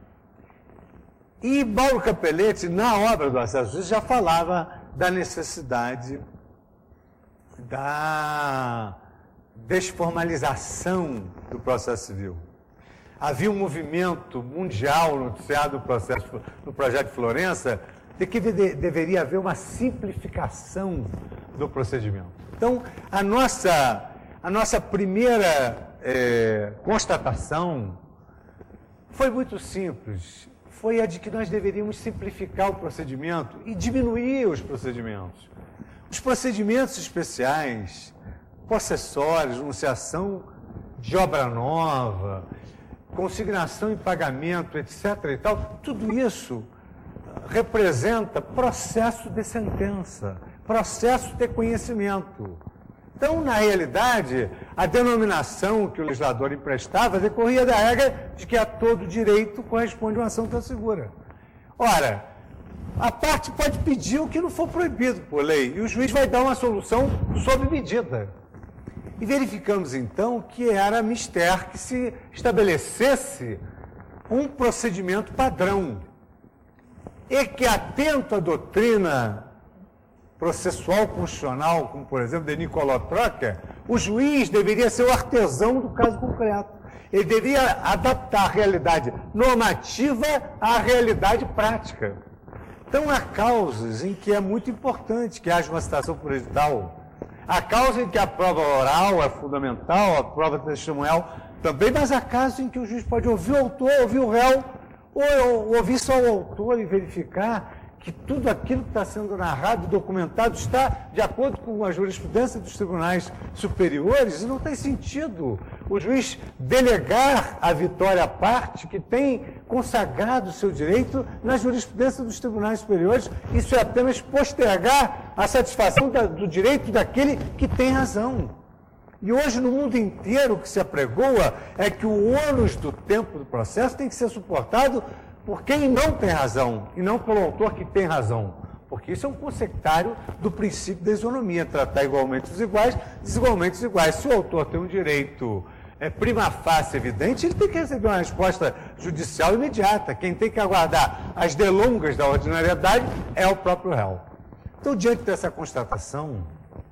E Mauro Capelletti, na obra do Acesso Justiça, já falava da necessidade da desformalização do processo civil. Havia um movimento mundial noticiado no, processo, no projeto de Florença de que de, deveria haver uma simplificação do procedimento. Então, a nossa, a nossa primeira é, constatação foi muito simples. Foi a de que nós deveríamos simplificar o procedimento e diminuir os procedimentos. Os procedimentos especiais, possessórios, enunciação de obra nova, consignação em pagamento, etcétera e tal, tudo isso representa processo de sentença, processo de conhecimento. Então, na realidade, a denominação que o legislador emprestava decorria da regra de que a todo direito corresponde uma ação tão segura. Ora, a parte pode pedir o que não for proibido por lei, e o juiz vai dar uma solução sob medida. E verificamos, então, que era mister que se estabelecesse um procedimento padrão e que, atento à doutrina processual constitucional, como, por exemplo, de Nicolau Trocker, o juiz deveria ser o artesão do caso concreto. Ele deveria adaptar a realidade normativa à realidade prática. Então, há causas em que é muito importante que haja uma citação por edital. Há causas em que a prova oral é fundamental, a prova testemunhal também, mas há casos em que o juiz pode ouvir o autor, ouvir o réu, ou, ou ouvir só o autor e verificar que tudo aquilo que está sendo narrado, documentado, está de acordo com a jurisprudência dos tribunais superiores, e não tem sentido o juiz delegar a vitória à parte que tem consagrado o seu direito na jurisprudência dos tribunais superiores. Isso é apenas postergar a satisfação da, do direito daquele que tem razão. E hoje, no mundo inteiro, o que se apregoa é que o ônus do tempo do processo tem que ser suportado por quem não tem razão, e não pelo autor que tem razão. Porque isso é um consectário do princípio da isonomia, tratar igualmente os iguais, desigualmente os iguais. Se o autor tem um direito é, prima facie evidente, ele tem que receber uma resposta judicial imediata. Quem tem que aguardar as delongas da ordinariedade é o próprio réu. Então, diante dessa constatação,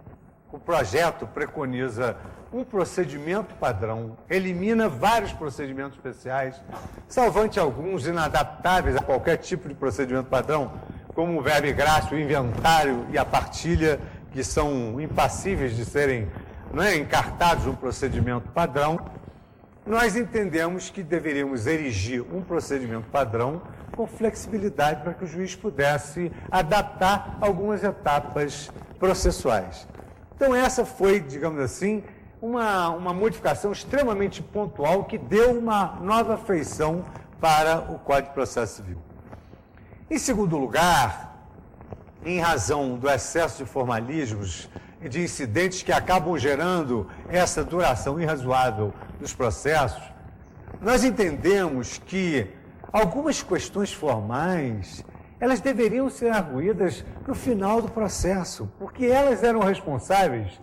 o projeto preconiza um procedimento padrão, elimina vários procedimentos especiais, salvante alguns inadaptáveis a qualquer tipo de procedimento padrão, como o verbo e graça, o inventário e a partilha, que são impassíveis de serem, não é, encartados no procedimento padrão. Nós entendemos que deveríamos erigir um procedimento padrão com flexibilidade para que o juiz pudesse adaptar algumas etapas processuais. Então, essa foi, digamos assim, uma, uma modificação extremamente pontual que deu uma nova feição para o Código de Processo Civil. Em segundo lugar, em razão do excesso de formalismos e de incidentes que acabam gerando essa duração irrazoável dos processos, nós entendemos que algumas questões formais elas deveriam ser arguídas no final do processo, porque elas eram responsáveis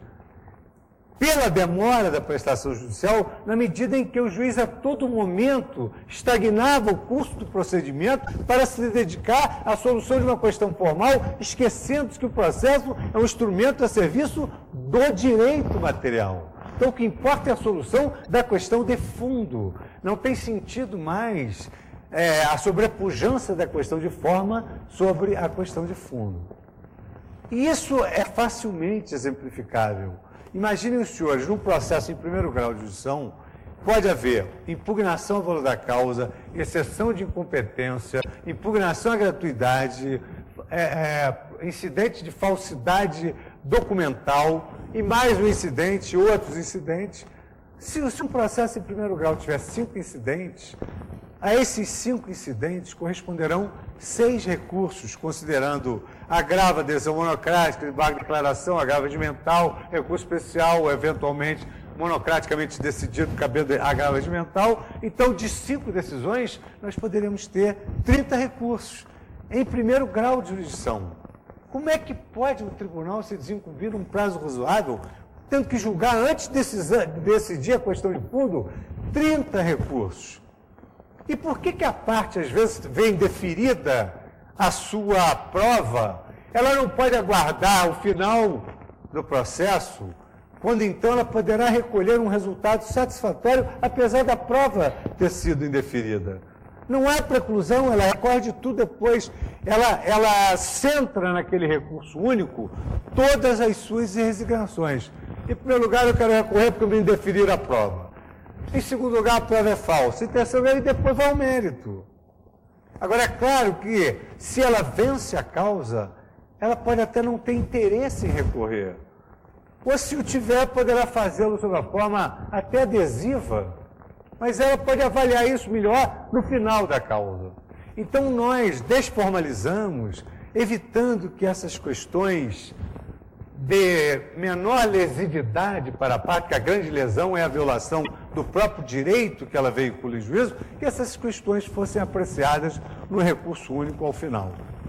pela demora da prestação judicial, na medida em que o juiz a todo momento estagnava o curso do procedimento para se dedicar à solução de uma questão formal, esquecendo que o processo é um instrumento a serviço do direito material. Então, o que importa é a solução da questão de fundo. Não tem sentido mais É, a sobrepujança da questão de forma sobre a questão de fundo. E isso é facilmente exemplificável. Imaginem os senhores, num processo em primeiro grau de jurisdição, pode haver impugnação ao valor da causa, exceção de incompetência, impugnação à gratuidade, é, é, incidente de falsidade documental, e mais um incidente, outros incidentes. Se, se um processo em primeiro grau tiver cinco incidentes, a esses cinco incidentes corresponderão seis recursos, considerando agravo, adesão monocrática, embargo de declaração, agravo regimental, recurso especial, eventualmente monocraticamente decidido, cabendo agravo regimental. Então, de cinco decisões, nós poderíamos ter trinta recursos em primeiro grau de jurisdição. Como é que pode um tribunal se desincumbir num prazo razoável, tendo que julgar antes de decidir a questão de fundo trinta recursos? E por que que a parte, às vezes, vem deferida a sua prova? Ela não pode aguardar o final do processo, quando então ela poderá recolher um resultado satisfatório, apesar da prova ter sido indeferida. Não há preclusão, ela recorre de tudo depois, ela, ela centra naquele recurso único todas as suas resignações. Em primeiro lugar, eu quero recorrer porque me indeferiram a prova. Em segundo lugar, a prova é falsa. Em terceiro lugar, e depois vai ao mérito. Agora, é claro que, se ela vence a causa, ela pode até não ter interesse em recorrer. Ou, se o tiver, poderá fazê-lo sob a forma até adesiva. Mas ela pode avaliar isso melhor no final da causa. Então, nós desformalizamos, evitando que essas questões de menor lesividade para a parte, que a grande lesão é a violação do próprio direito que ela veicula em juízo, que essas questões fossem apreciadas no recurso único ao final.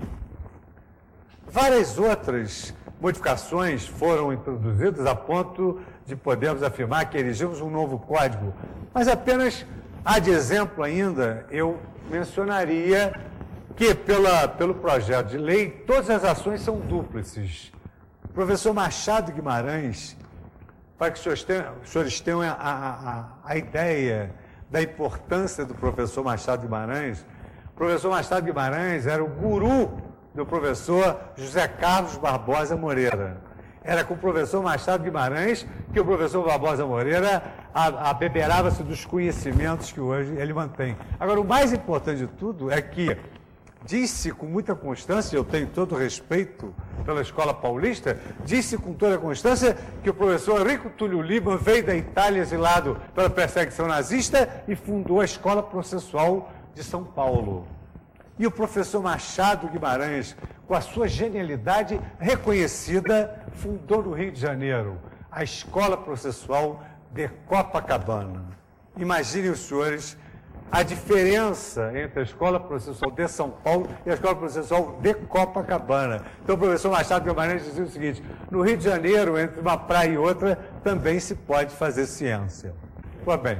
Várias outras modificações foram introduzidas a ponto de podermos afirmar que erigimos um novo código, mas apenas, a de exemplo ainda, eu mencionaria que pela, pelo projeto de lei, todas as ações são dúplices. O professor Machado Guimarães, para que os senhores tenham, os senhores tenham a, a, a ideia da importância do professor Machado Guimarães, o professor Machado Guimarães era o guru do professor José Carlos Barbosa Moreira. Era com o professor Machado Guimarães que o professor Barbosa Moreira abeberava-se dos conhecimentos que hoje ele mantém. Agora, o mais importante de tudo é que disse com muita constância, eu tenho todo o respeito pela Escola Paulista, disse com toda a constância que o professor Enrico Túlio Liban veio da Itália exilado pela perseguição nazista e fundou a Escola Processual de São Paulo. E o professor Machado Guimarães, com a sua genialidade reconhecida, fundou no Rio de Janeiro a Escola Processual de Copacabana. Imaginem os senhores a diferença entre a Escola Processual de São Paulo e a Escola Processual de Copacabana. Então o professor Machado Guimarães dizia o seguinte: no Rio de Janeiro, entre uma praia e outra, também se pode fazer ciência. Pois bem.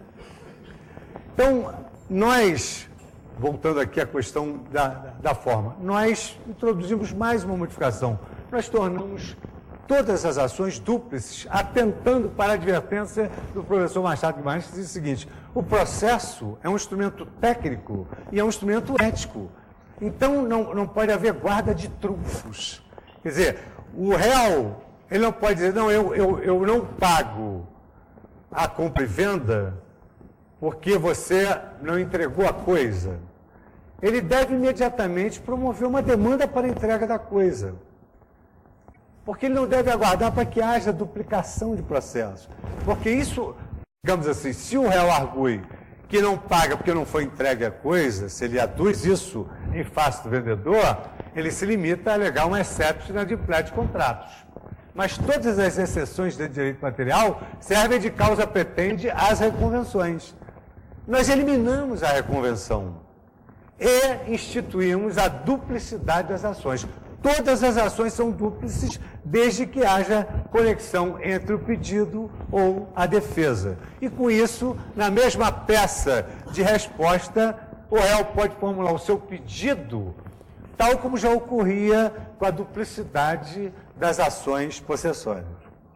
Então, nós, voltando aqui à questão da, da, da forma, nós introduzimos mais uma modificação. Nós tornamos todas as ações dúplices, atentando para a advertência do professor Machado Guimarães, que diz o seguinte: o processo é um instrumento técnico e é um instrumento ético. Então, não, não pode haver guarda de trunfos. Quer dizer, o réu, ele não pode dizer, não, eu, eu, eu não pago a compra e venda porque você não entregou a coisa. Ele deve imediatamente promover uma demanda para a entrega da coisa. Porque ele não deve aguardar para que haja duplicação de processos. Porque isso, digamos assim, se o réu argue que não paga porque não foi entregue a coisa, se ele aduz isso em face do vendedor, ele se limita a alegar um exception na inadimplência de contratos. Mas todas as exceções de direito material servem de causa petende às reconvenções. Nós eliminamos a reconvenção e instituímos a duplicidade das ações. Todas as ações são dúplices desde que haja conexão entre o pedido ou a defesa. E com isso, na mesma peça de resposta, o réu pode formular o seu pedido, tal como já ocorria com a duplicidade das ações possessórias.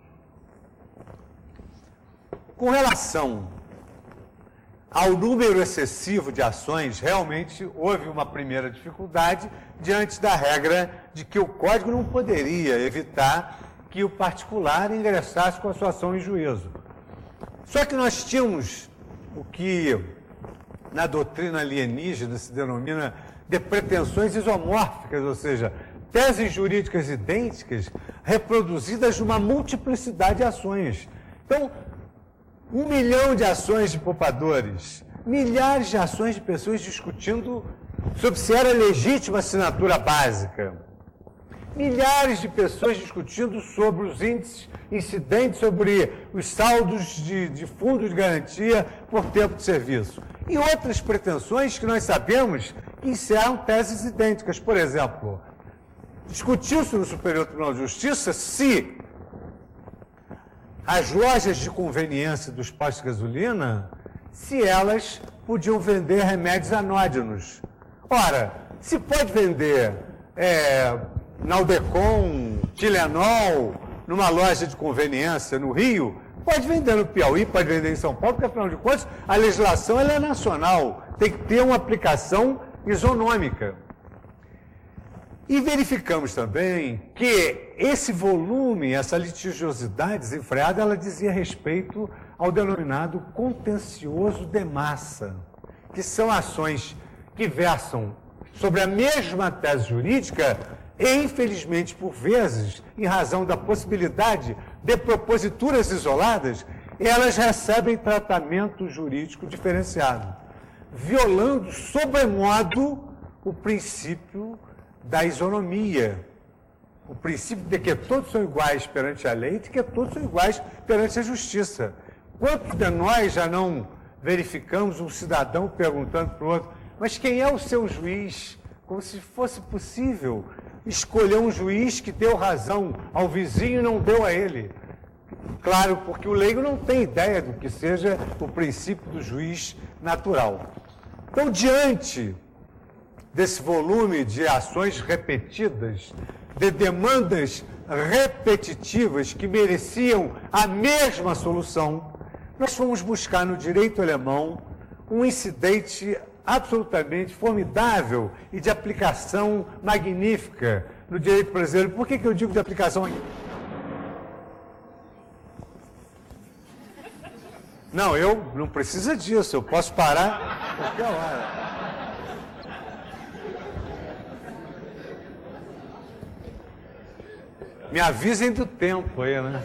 Com relação ao número excessivo de ações, realmente houve uma primeira dificuldade diante da regra de que o Código não poderia evitar que o particular ingressasse com a sua ação em juízo. Só que nós tínhamos o que na doutrina alienígena se denomina de pretensões isomórficas, ou seja, teses jurídicas idênticas reproduzidas numa multiplicidade de ações. Então, um milhão de ações de poupadores, milhares de ações de pessoas discutindo sobre se era legítima a assinatura básica, milhares de pessoas discutindo sobre os índices incidentes, sobre os saldos de, de fundos de garantia por tempo de serviço. E outras pretensões que nós sabemos que encerram teses idênticas. Por exemplo, discutiu-se no Superior Tribunal de Justiça se as lojas de conveniência dos postos de gasolina, se elas podiam vender remédios anódinos. Ora, se pode vender é, Naldecon, Tilenol, numa loja de conveniência no Rio, pode vender no Piauí, pode vender em São Paulo, porque, afinal de contas, a legislação ela é nacional, tem que ter uma aplicação isonômica. E verificamos também que esse volume, essa litigiosidade desenfreada, ela dizia respeito ao denominado contencioso de massa, que são ações que versam sobre a mesma tese jurídica e, infelizmente, por vezes, em razão da possibilidade de proposituras isoladas, elas recebem tratamento jurídico diferenciado, violando, sobremodo, o princípio da isonomia, o princípio de que todos são iguais perante a lei e de que todos são iguais perante a justiça. Quantos de nós já não verificamos um cidadão perguntando para o outro, mas quem é o seu juiz? Como se fosse possível escolher um juiz que deu razão ao vizinho e não deu a ele. Claro, porque o leigo não tem ideia do que seja o princípio do juiz natural. Então, diante desse volume de ações repetidas, de demandas repetitivas que mereciam a mesma solução, nós fomos buscar no direito alemão um incidente absolutamente formidável e de aplicação magnífica no direito brasileiro. Por que que eu digo de aplicação magnífica? Não, eu não precisa disso, eu posso parar qualquer hora. Me avisem do tempo aí, né?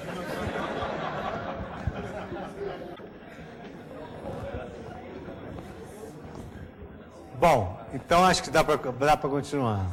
Bom, então acho que dá para dá para continuar.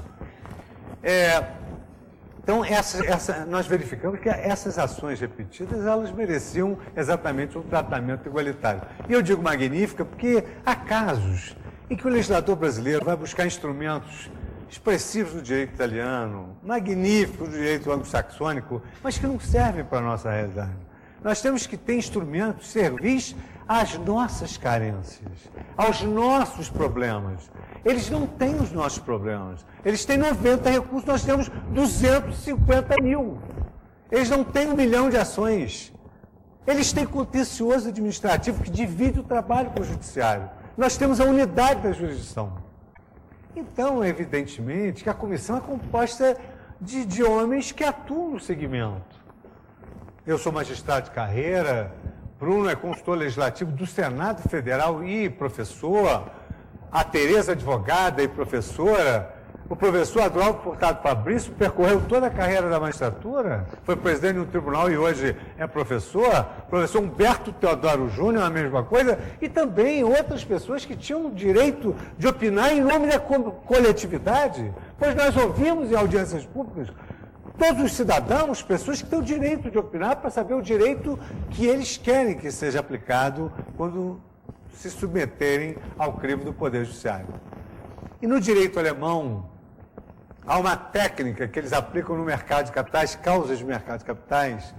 É, então, essa, essa, nós verificamos que essas ações repetidas, elas mereciam exatamente um tratamento igualitário. E eu digo magnífica porque há casos em que o legislador brasileiro vai buscar instrumentos expressivos do direito italiano, magníficos do direito anglo-saxônico, mas que não servem para a nossa realidade. Nós temos que ter instrumentos servis às nossas carências, aos nossos problemas. Eles não têm os nossos problemas. Eles têm noventa recursos, nós temos duzentos e cinquenta mil. Eles não têm um milhão de ações. Eles têm contencioso administrativo que divide o trabalho com o judiciário. Nós temos a unidade da jurisdição. Então, evidentemente, que a comissão é composta de, de homens que atuam no segmento. Eu sou magistrado de carreira, Bruno é consultor legislativo do Senado Federal e professor, a Tereza advogada e professora, o professor Adroaldo Furtado Fabrício percorreu toda a carreira da magistratura, foi presidente de um tribunal e hoje é professor, o professor Humberto Teodoro Júnior, a mesma coisa, e também outras pessoas que tinham o direito de opinar em nome da co- coletividade, pois nós ouvimos em audiências públicas todos os cidadãos, pessoas que têm o direito de opinar para saber o direito que eles querem que seja aplicado quando se submeterem ao crivo do Poder Judiciário. E no direito alemão, há uma técnica que eles aplicam no mercado de capitais, causas de mercado de capitais,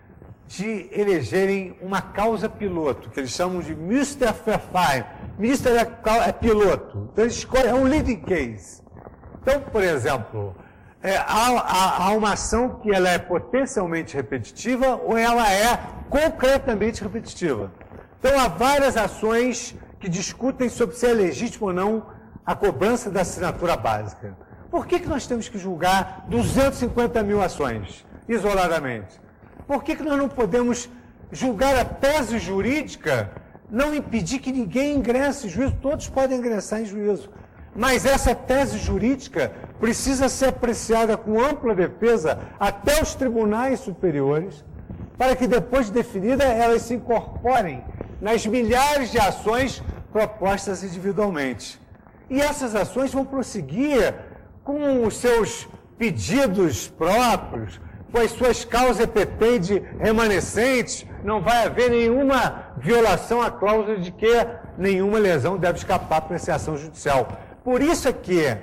de elegerem uma causa piloto, que eles chamam de Musterverfahren. Mister é, é piloto, então eles escolhem, é um leading case. Então, por exemplo, é, há, há, há uma ação que ela é potencialmente repetitiva ou ela é concretamente repetitiva. Então, há várias ações que discutem sobre se é legítimo ou não a cobrança da assinatura básica. Por que que nós temos que julgar duzentas e cinquenta mil ações, isoladamente? Por que que nós não podemos julgar a tese jurídica, não impedir que ninguém ingresse em juízo? Todos podem ingressar em juízo. Mas essa tese jurídica precisa ser apreciada com ampla defesa até os tribunais superiores, para que depois de definida elas se incorporem nas milhares de ações propostas individualmente. E essas ações vão prosseguir com os seus pedidos próprios, com as suas causas epetendi remanescentes, não vai haver nenhuma violação à cláusula de que nenhuma lesão deve escapar à apreciação judicial. Por isso é que,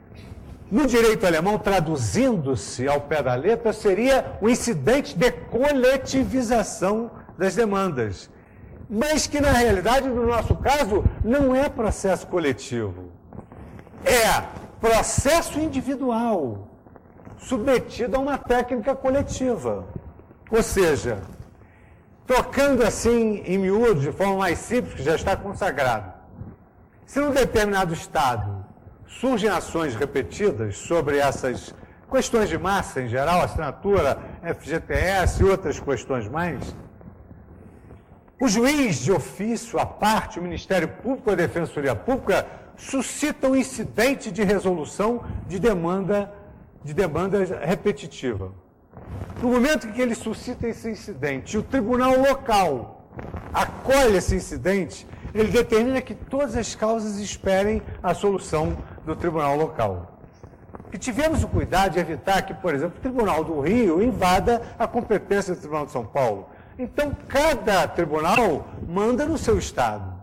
no direito alemão, traduzindo-se ao pé da letra, seria o incidente de coletivização das demandas. Mas que, na realidade, no nosso caso, não é processo coletivo. É processo individual, submetido a uma técnica coletiva. Ou seja, tocando assim em miúdos, de forma mais simples, que já está consagrado. Se num determinado estado surgem ações repetidas sobre essas questões de massa em geral, assinatura, F G T S e outras questões mais, o juiz de ofício, a parte, o Ministério Público, a Defensoria Pública, suscitam um incidente de resolução de demanda, de demanda repetitiva. No momento em que ele suscita esse incidente, o tribunal local acolhe esse incidente, ele determina que todas as causas esperem a solução do tribunal local. E tivemos o cuidado de evitar que, por exemplo, o Tribunal do Rio invada a competência do Tribunal de São Paulo. Então, cada tribunal manda no seu estado.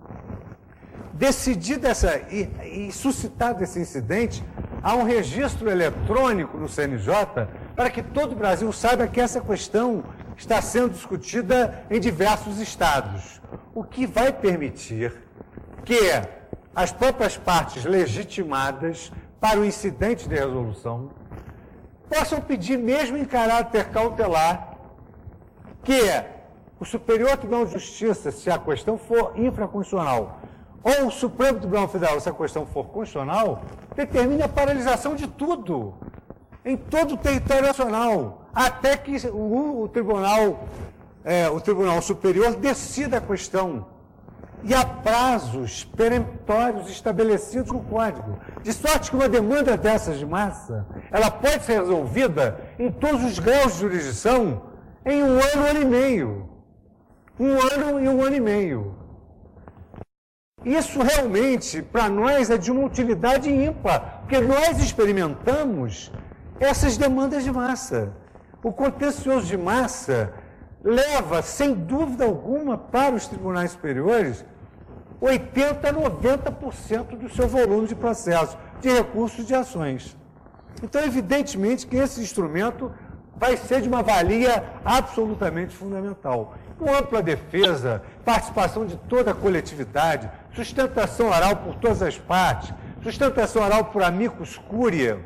Decidida essa e, e suscitado esse incidente, há um registro eletrônico no C N J para que todo o Brasil saiba que essa questão está sendo discutida em diversos estados, o que vai permitir que as próprias partes legitimadas para o incidente de resolução possam pedir, mesmo em caráter cautelar, que o Superior Tribunal de Justiça, se a questão for infraconstitucional, ou o Supremo Tribunal Federal, se a questão for constitucional, determine a paralisação de tudo, em todo o território nacional, até que o, o, tribunal, é, o Tribunal Superior decida a questão. E há prazos peremptórios estabelecidos no Código, de sorte que uma demanda dessas de massa, ela pode ser resolvida em todos os graus de jurisdição em um ano, um ano e meio. Um ano e um ano e meio. Isso realmente, para nós, é de uma utilidade ímpar, porque nós experimentamos essas demandas de massa. O contencioso de massa leva, sem dúvida alguma, para os tribunais superiores, oitenta por cento a noventa por cento do seu volume de processo, de recursos de ações. Então, evidentemente que esse instrumento vai ser de uma valia absolutamente fundamental. Com ampla defesa, participação de toda a coletividade, sustentação oral por todas as partes, sustentação oral por amicus curiae,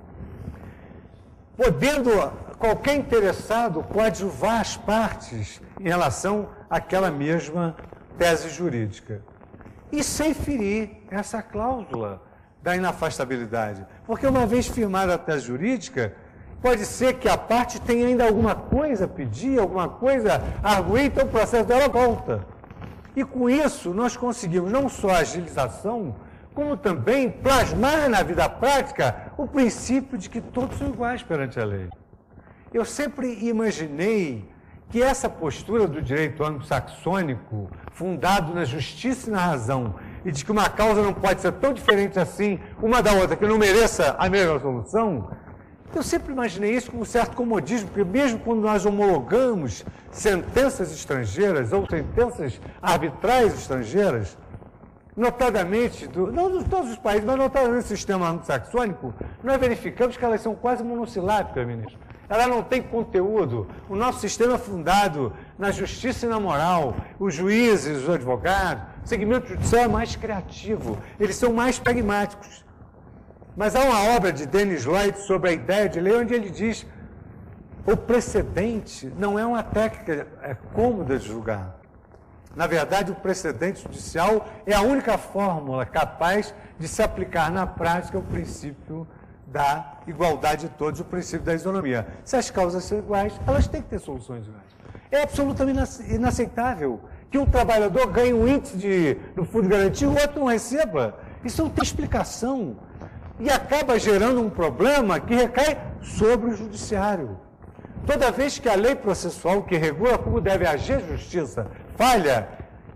podendo qualquer interessado coadjuvar as partes em relação àquela mesma tese jurídica. E sem ferir essa cláusula da inafastabilidade. Porque uma vez firmada a tese jurídica, pode ser que a parte tenha ainda alguma coisa a pedir, alguma coisa a arguir, então o processo dela volta. E com isso, nós conseguimos não só a agilização, como também plasmar na vida prática o princípio de que todos são iguais perante a lei. Eu sempre imaginei que essa postura do direito anglo-saxônico, fundado na justiça e na razão, e de que uma causa não pode ser tão diferente assim uma da outra, que não mereça a mesma solução, eu sempre imaginei isso com um certo comodismo, porque mesmo quando nós homologamos sentenças estrangeiras ou sentenças arbitrais estrangeiras, notadamente, do, não de todos os países, mas notadamente no sistema anglo-saxônico, nós verificamos que elas são quase monossilábicas, ministro. Ela não tem conteúdo. O nosso sistema é fundado na justiça e na moral. Os juízes, os advogados, o segmento judicial é mais criativo. Eles são mais pragmáticos. Mas há uma obra de Denis Lloyd sobre a ideia de lei, onde ele diz o precedente não é uma técnica cômoda de julgar. Na verdade, o precedente judicial é a única fórmula capaz de se aplicar na prática o princípio da igualdade de todos, o princípio da isonomia. Se as causas são iguais, elas têm que ter soluções iguais. É absolutamente inaceitável que um trabalhador ganhe um índice de, do fundo de garantia e o outro não receba. Isso não tem explicação. E acaba gerando um problema que recai sobre o judiciário. Toda vez que a lei processual que regula como deve agir a justiça falha,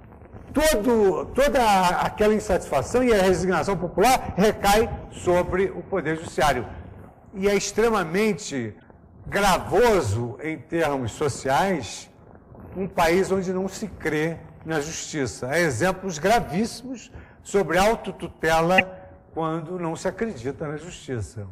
Todo, toda aquela insatisfação e a resignação popular recai sobre o Poder Judiciário. E é extremamente gravoso, em termos sociais, um país onde não se crê na justiça. Há exemplos gravíssimos sobre autotutela quando não se acredita na justiça.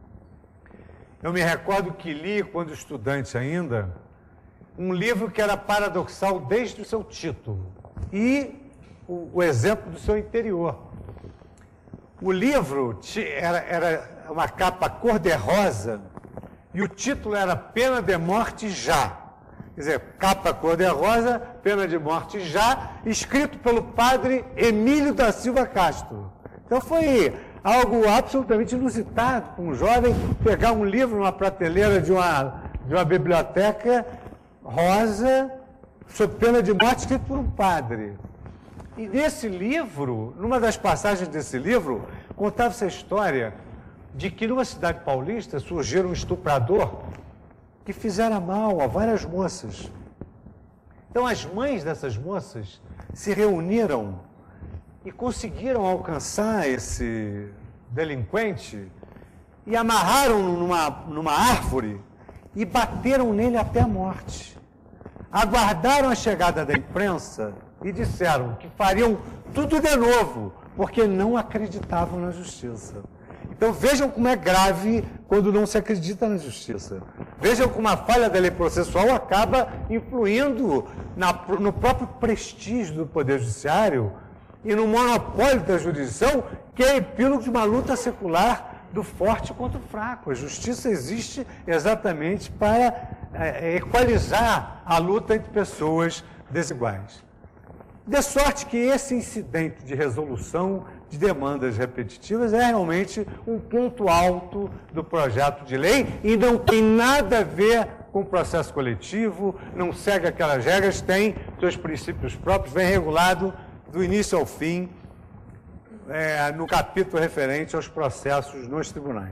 Eu me recordo que li, quando estudante ainda, um livro que era paradoxal desde o seu título. E o, o exemplo do seu interior. O livro era, era uma capa cor-de-rosa e o título era Pena de Morte Já. Quer dizer, capa cor-de-rosa, pena de morte já, escrito pelo padre Emílio da Silva Castro. Então foi algo absolutamente inusitado para um jovem pegar um livro numa prateleira de uma, de uma biblioteca rosa, sob pena de morte, escrito por um padre. E nesse livro, numa das passagens desse livro, contava-se a história de que numa cidade paulista surgiu um estuprador que fizera mal a várias moças. Então as mães dessas moças se reuniram e conseguiram alcançar esse delinquente e amarraram-no numa, numa árvore e bateram nele até a morte. Aguardaram a chegada da imprensa e disseram que fariam tudo de novo, porque não acreditavam na justiça. Então vejam como é grave quando não se acredita na justiça. Vejam como a falha da lei processual acaba influindo na, no próprio prestígio do Poder Judiciário e no monopólio da jurisdição, que é epílogo de uma luta secular do forte contra o fraco. A justiça existe exatamente para é, equalizar a luta entre pessoas desiguais. De sorte que esse incidente de resolução de demandas repetitivas é realmente um ponto alto do projeto de lei e não tem nada a ver com o processo coletivo, não segue aquelas regras, tem seus princípios próprios, vem regulado do início ao fim, é, no capítulo referente aos processos nos tribunais.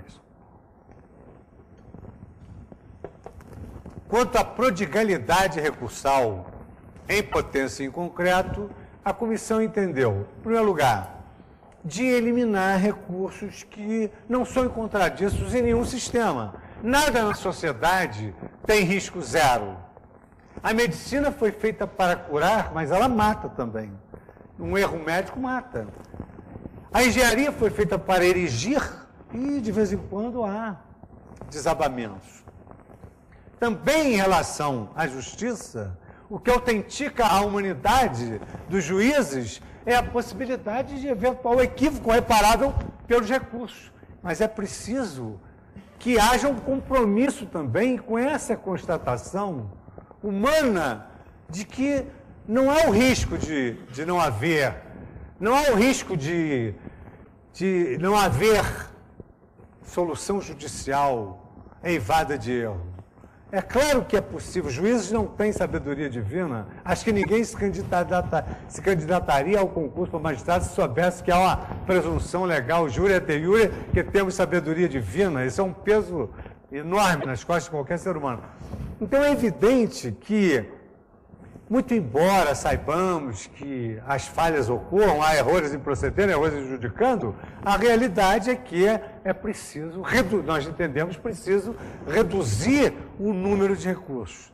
Quanto à prodigalidade recursal em potência e em concreto, a comissão entendeu, em primeiro lugar, de eliminar recursos que não são contradiços em nenhum sistema. Nada na sociedade tem risco zero. A medicina foi feita para curar, mas ela mata também. Um erro médico mata. A engenharia foi feita para erigir e, de vez em quando, há desabamentos. Também em relação à justiça, o que autentica a humanidade dos juízes é a possibilidade de eventual equívoco reparável pelos recursos. Mas é preciso que haja um compromisso também com essa constatação humana de que não há o risco de, de não haver, não há o risco de, de não haver solução judicial eivada de erro. É claro que é possível, juízes não têm sabedoria divina, acho que ninguém se, candidata, se candidataria ao concurso para magistrado se soubesse que há uma presunção legal, júri et iure, que temos sabedoria divina. Isso é um peso enorme nas costas de qualquer ser humano. Então é evidente que, muito embora saibamos que as falhas ocorram, há erros em procedendo, erros em judicando, a realidade é que é, é preciso, nós entendemos, preciso reduzir o número de recursos.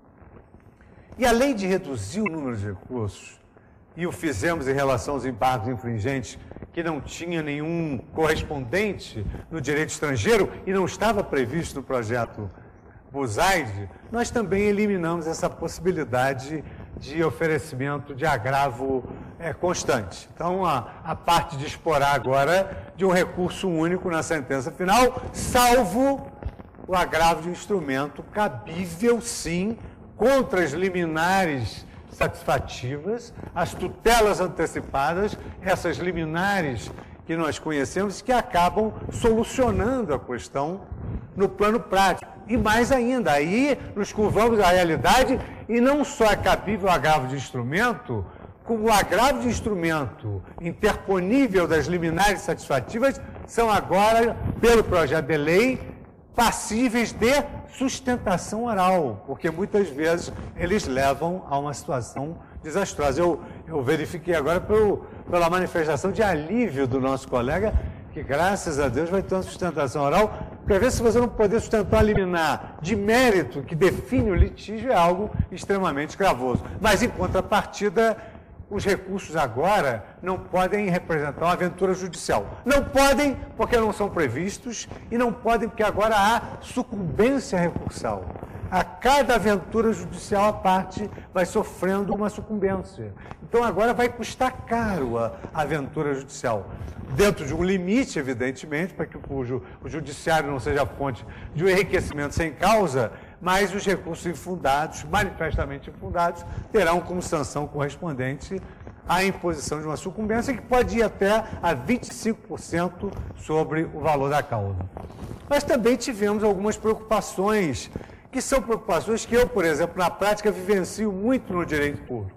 E além de reduzir o número de recursos, e o fizemos em relação aos embargos infringentes, que não tinha nenhum correspondente no direito estrangeiro e não estava previsto no projeto Buzaide, nós também eliminamos essa possibilidade de oferecimento de agravo é, constante. Então, a, a parte de explorar agora de um recurso único na sentença final, salvo o agravo de instrumento cabível, sim, contra as liminares satisfativas, as tutelas antecipadas, essas liminares que nós conhecemos, que acabam solucionando a questão no plano prático. E mais ainda, aí nos curvamos à realidade e não só é cabível o agravo de instrumento, como o agravo de instrumento interponível das liminares satisfativas são agora, pelo projeto de lei, passíveis de sustentação oral, porque muitas vezes eles levam a uma situação desastrosa. Eu, eu verifiquei agora pelo, pela manifestação de alívio do nosso colega, que graças a Deus vai ter uma sustentação oral, porque às vezes se você não poder sustentar uma liminar de mérito que define o litígio é algo extremamente gravoso. Mas em contrapartida, os recursos agora não podem representar uma aventura judicial. Não podem porque não são previstos e não podem porque agora há sucumbência recursal. A cada aventura judicial, a parte vai sofrendo uma sucumbência. Então, agora vai custar caro a aventura judicial. Dentro de um limite, evidentemente, para que o, ju o judiciário não seja fonte de um enriquecimento sem causa, mas os recursos infundados, manifestamente infundados, terão como sanção correspondente a imposição de uma sucumbência que pode ir até a vinte e cinco por cento sobre o valor da causa. Mas também tivemos algumas preocupações, que são preocupações que eu, por exemplo, na prática, vivencio muito no direito público.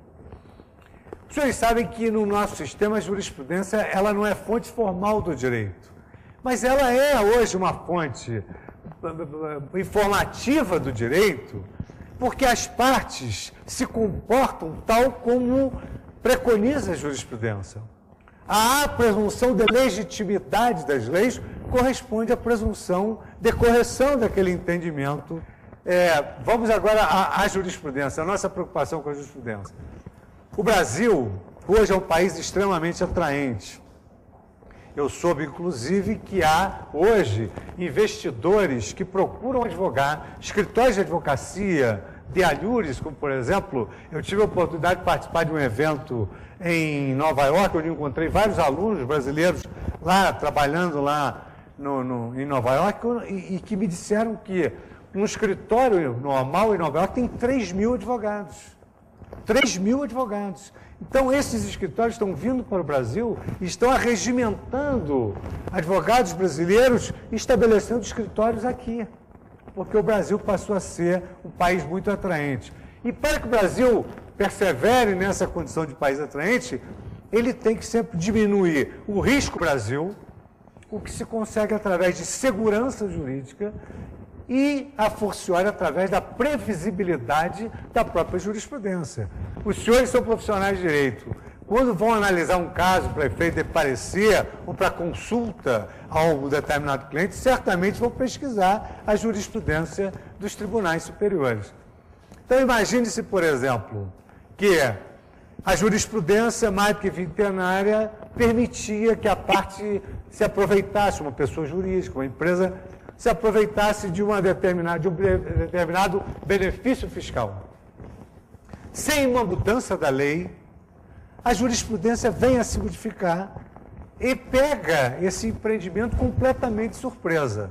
Os senhores sabem que no nosso sistema a jurisprudência ela não é fonte formal do direito, mas ela é hoje uma fonte informativa do direito, porque as partes se comportam tal como preconiza a jurisprudência. A presunção de legitimidade das leis corresponde à presunção de correção daquele entendimento. É, vamos agora à, à jurisprudência, a nossa preocupação com a jurisprudência. O Brasil, hoje, é um país extremamente atraente. Eu soube, inclusive, que há, hoje, investidores que procuram advogar, escritórios de advocacia, de alhures, como, por exemplo, eu tive a oportunidade de participar de um evento em Nova York, onde encontrei vários alunos brasileiros lá, trabalhando lá no, no, em Nova York, e, e que me disseram que um escritório normal em Nova York tem três mil advogados. três mil advogados. Então, esses escritórios estão vindo para o Brasil e estão arregimentando advogados brasileiros e estabelecendo escritórios aqui, porque o Brasil passou a ser um país muito atraente. E para que o Brasil persevere nessa condição de país atraente, ele tem que sempre diminuir o risco do Brasil, o que se consegue através de segurança jurídica e, a forciore, através da previsibilidade da própria jurisprudência. Os senhores são profissionais de direito. Quando vão analisar um caso para efeito de parecer ou para consulta a um determinado cliente, certamente vão pesquisar a jurisprudência dos tribunais superiores. Então, imagine-se, por exemplo, que a jurisprudência mais do que vintenária permitia que a parte se aproveitasse, uma pessoa jurídica, uma empresa, se aproveitasse de, uma determinada, de um determinado benefício fiscal. Sem uma mudança da lei, a jurisprudência vem a se modificar e pega esse empreendimento completamente de surpresa.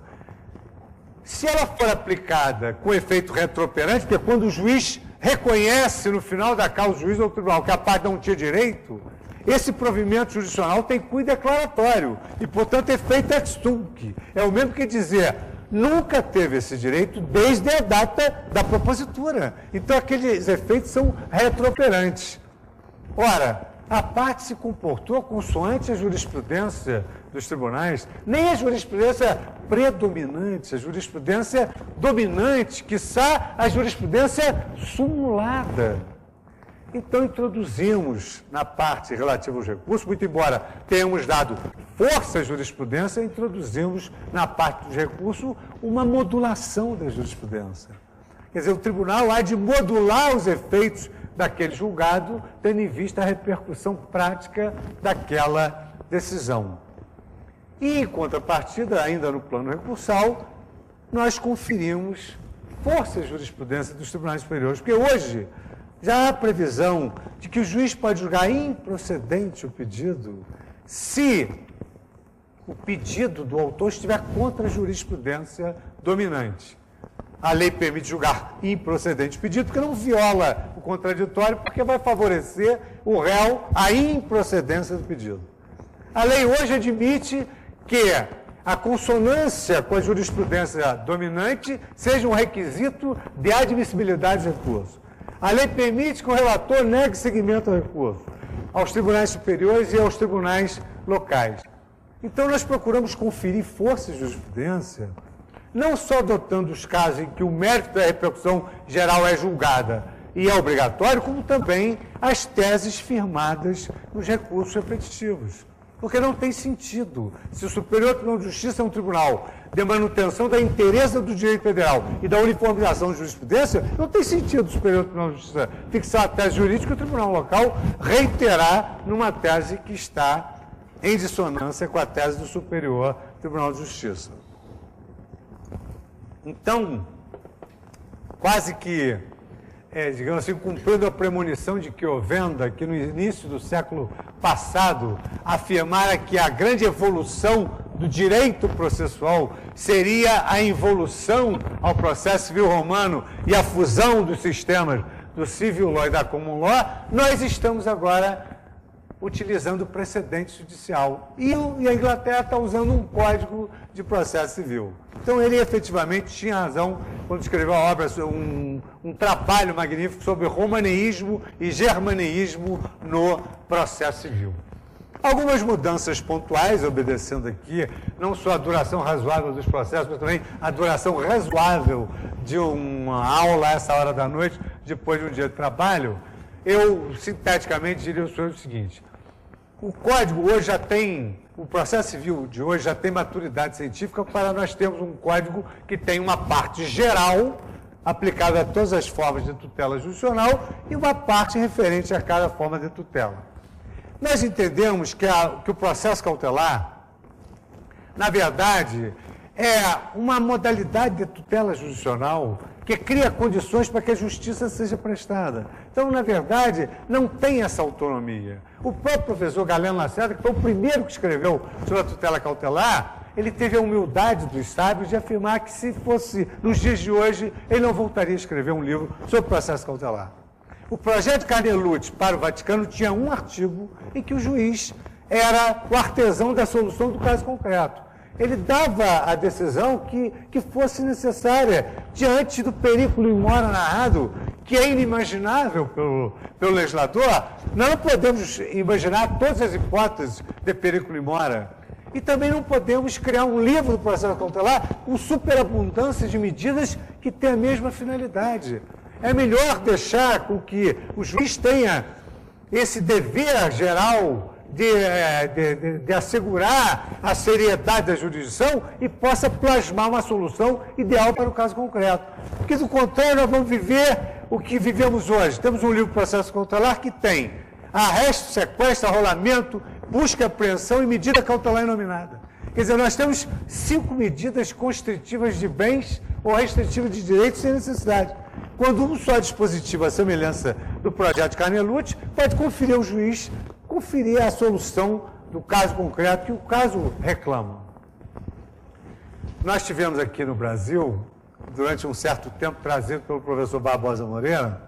Se ela for aplicada com efeito retroperante, porque quando o juiz reconhece no final da causa, o juiz ou o tribunal, que a parte não tinha direito, esse provimento jurisdicional tem cunho declaratório e, portanto, efeito ex tunc. É o mesmo que dizer, nunca teve esse direito desde a data da propositura. Então, aqueles efeitos são retroperantes. Ora, a parte se comportou consoante a jurisprudência dos tribunais, nem a jurisprudência predominante, a jurisprudência dominante, quiçá a jurisprudência sumulada. Então, introduzimos na parte relativa aos recursos, muito embora tenhamos dado força à jurisprudência, introduzimos na parte dos recursos uma modulação da jurisprudência. Quer dizer, o tribunal há de modular os efeitos daquele julgado, tendo em vista a repercussão prática daquela decisão. E, em contrapartida, ainda no plano recursal, nós conferimos força à jurisprudência dos tribunais superiores, porque hoje já há previsão de que o juiz pode julgar improcedente o pedido se o pedido do autor estiver contra a jurisprudência dominante. A lei permite julgar improcedente o pedido, porque não viola o contraditório, porque vai favorecer o réu a improcedência do pedido. A lei hoje admite que a consonância com a jurisprudência dominante seja um requisito de admissibilidade de recurso. A lei permite que o relator negue seguimento ao recurso aos tribunais superiores e aos tribunais locais. Então, nós procuramos conferir força de jurisprudência, não só adotando os casos em que o mérito da repercussão geral é julgada e é obrigatório, como também as teses firmadas nos recursos repetitivos. Porque não tem sentido. Se o Superior Tribunal de Justiça é um tribunal de manutenção da inteireza do direito federal e da uniformização de jurisprudência, não tem sentido o Superior Tribunal de Justiça fixar a tese jurídica e o tribunal local reiterar numa tese que está em dissonância com a tese do Superior Tribunal de Justiça. Então, quase que, é, digamos assim, cumprindo a premonição de Chiovenda, que no início do século passado afirmara que a grande evolução do direito processual seria a involução ao processo civil romano e a fusão dos sistemas do civil law e da common law, nós estamos agora utilizando o precedente judicial. E a Inglaterra está usando um código de processo civil. Então, ele efetivamente tinha razão quando escreveu a obra, um, um trabalho magnífico sobre romaneísmo e germaneísmo no processo civil. Algumas mudanças pontuais, obedecendo aqui, não só a duração razoável dos processos, mas também a duração razoável de uma aula a essa hora da noite, depois de um dia de trabalho. Eu, sinteticamente, diria ao senhor o seguinte: o código hoje já tem, o processo civil de hoje já tem maturidade científica para nós termos um código que tem uma parte geral aplicada a todas as formas de tutela judicial e uma parte referente a cada forma de tutela. Nós entendemos que, a, que o processo cautelar, na verdade, é uma modalidade de tutela judicial que cria condições para que a justiça seja prestada. Então, na verdade, não tem essa autonomia. O próprio professor Galeno Lacerda, que foi o primeiro que escreveu sobre a tutela cautelar, ele teve a humildade dos sábios de afirmar que, se fosse nos dias de hoje, ele não voltaria a escrever um livro sobre o processo cautelar. O projeto Carnelucci para o Vaticano tinha um artigo em que o juiz era o artesão da solução do caso concreto. Ele dava a decisão que, que fosse necessária diante do perigo in mora narrado, que é inimaginável pelo, pelo legislador. Nós não podemos imaginar todas as hipóteses de perigo in mora. E também não podemos criar um livro do processo cautelar com superabundância de medidas que têm a mesma finalidade. É melhor deixar com que o juiz tenha esse dever geral de, de, de, de assegurar a seriedade da jurisdição e possa plasmar uma solução ideal para o caso concreto. Porque, do contrário, nós vamos viver o que vivemos hoje. Temos um livro de processo cautelar que tem arresto, sequestro, arrolamento, busca e apreensão e medida cautelar inominada. Quer dizer, nós temos cinco medidas constritivas de bens ou restritivas de direitos sem necessidade. Quando um só dispositivo, à semelhança do projeto Carnelucci, pode conferir ao juiz, conferir a solução do caso concreto que o caso reclama. Nós tivemos aqui no Brasil, durante um certo tempo, trazido pelo professor Barbosa Moreira,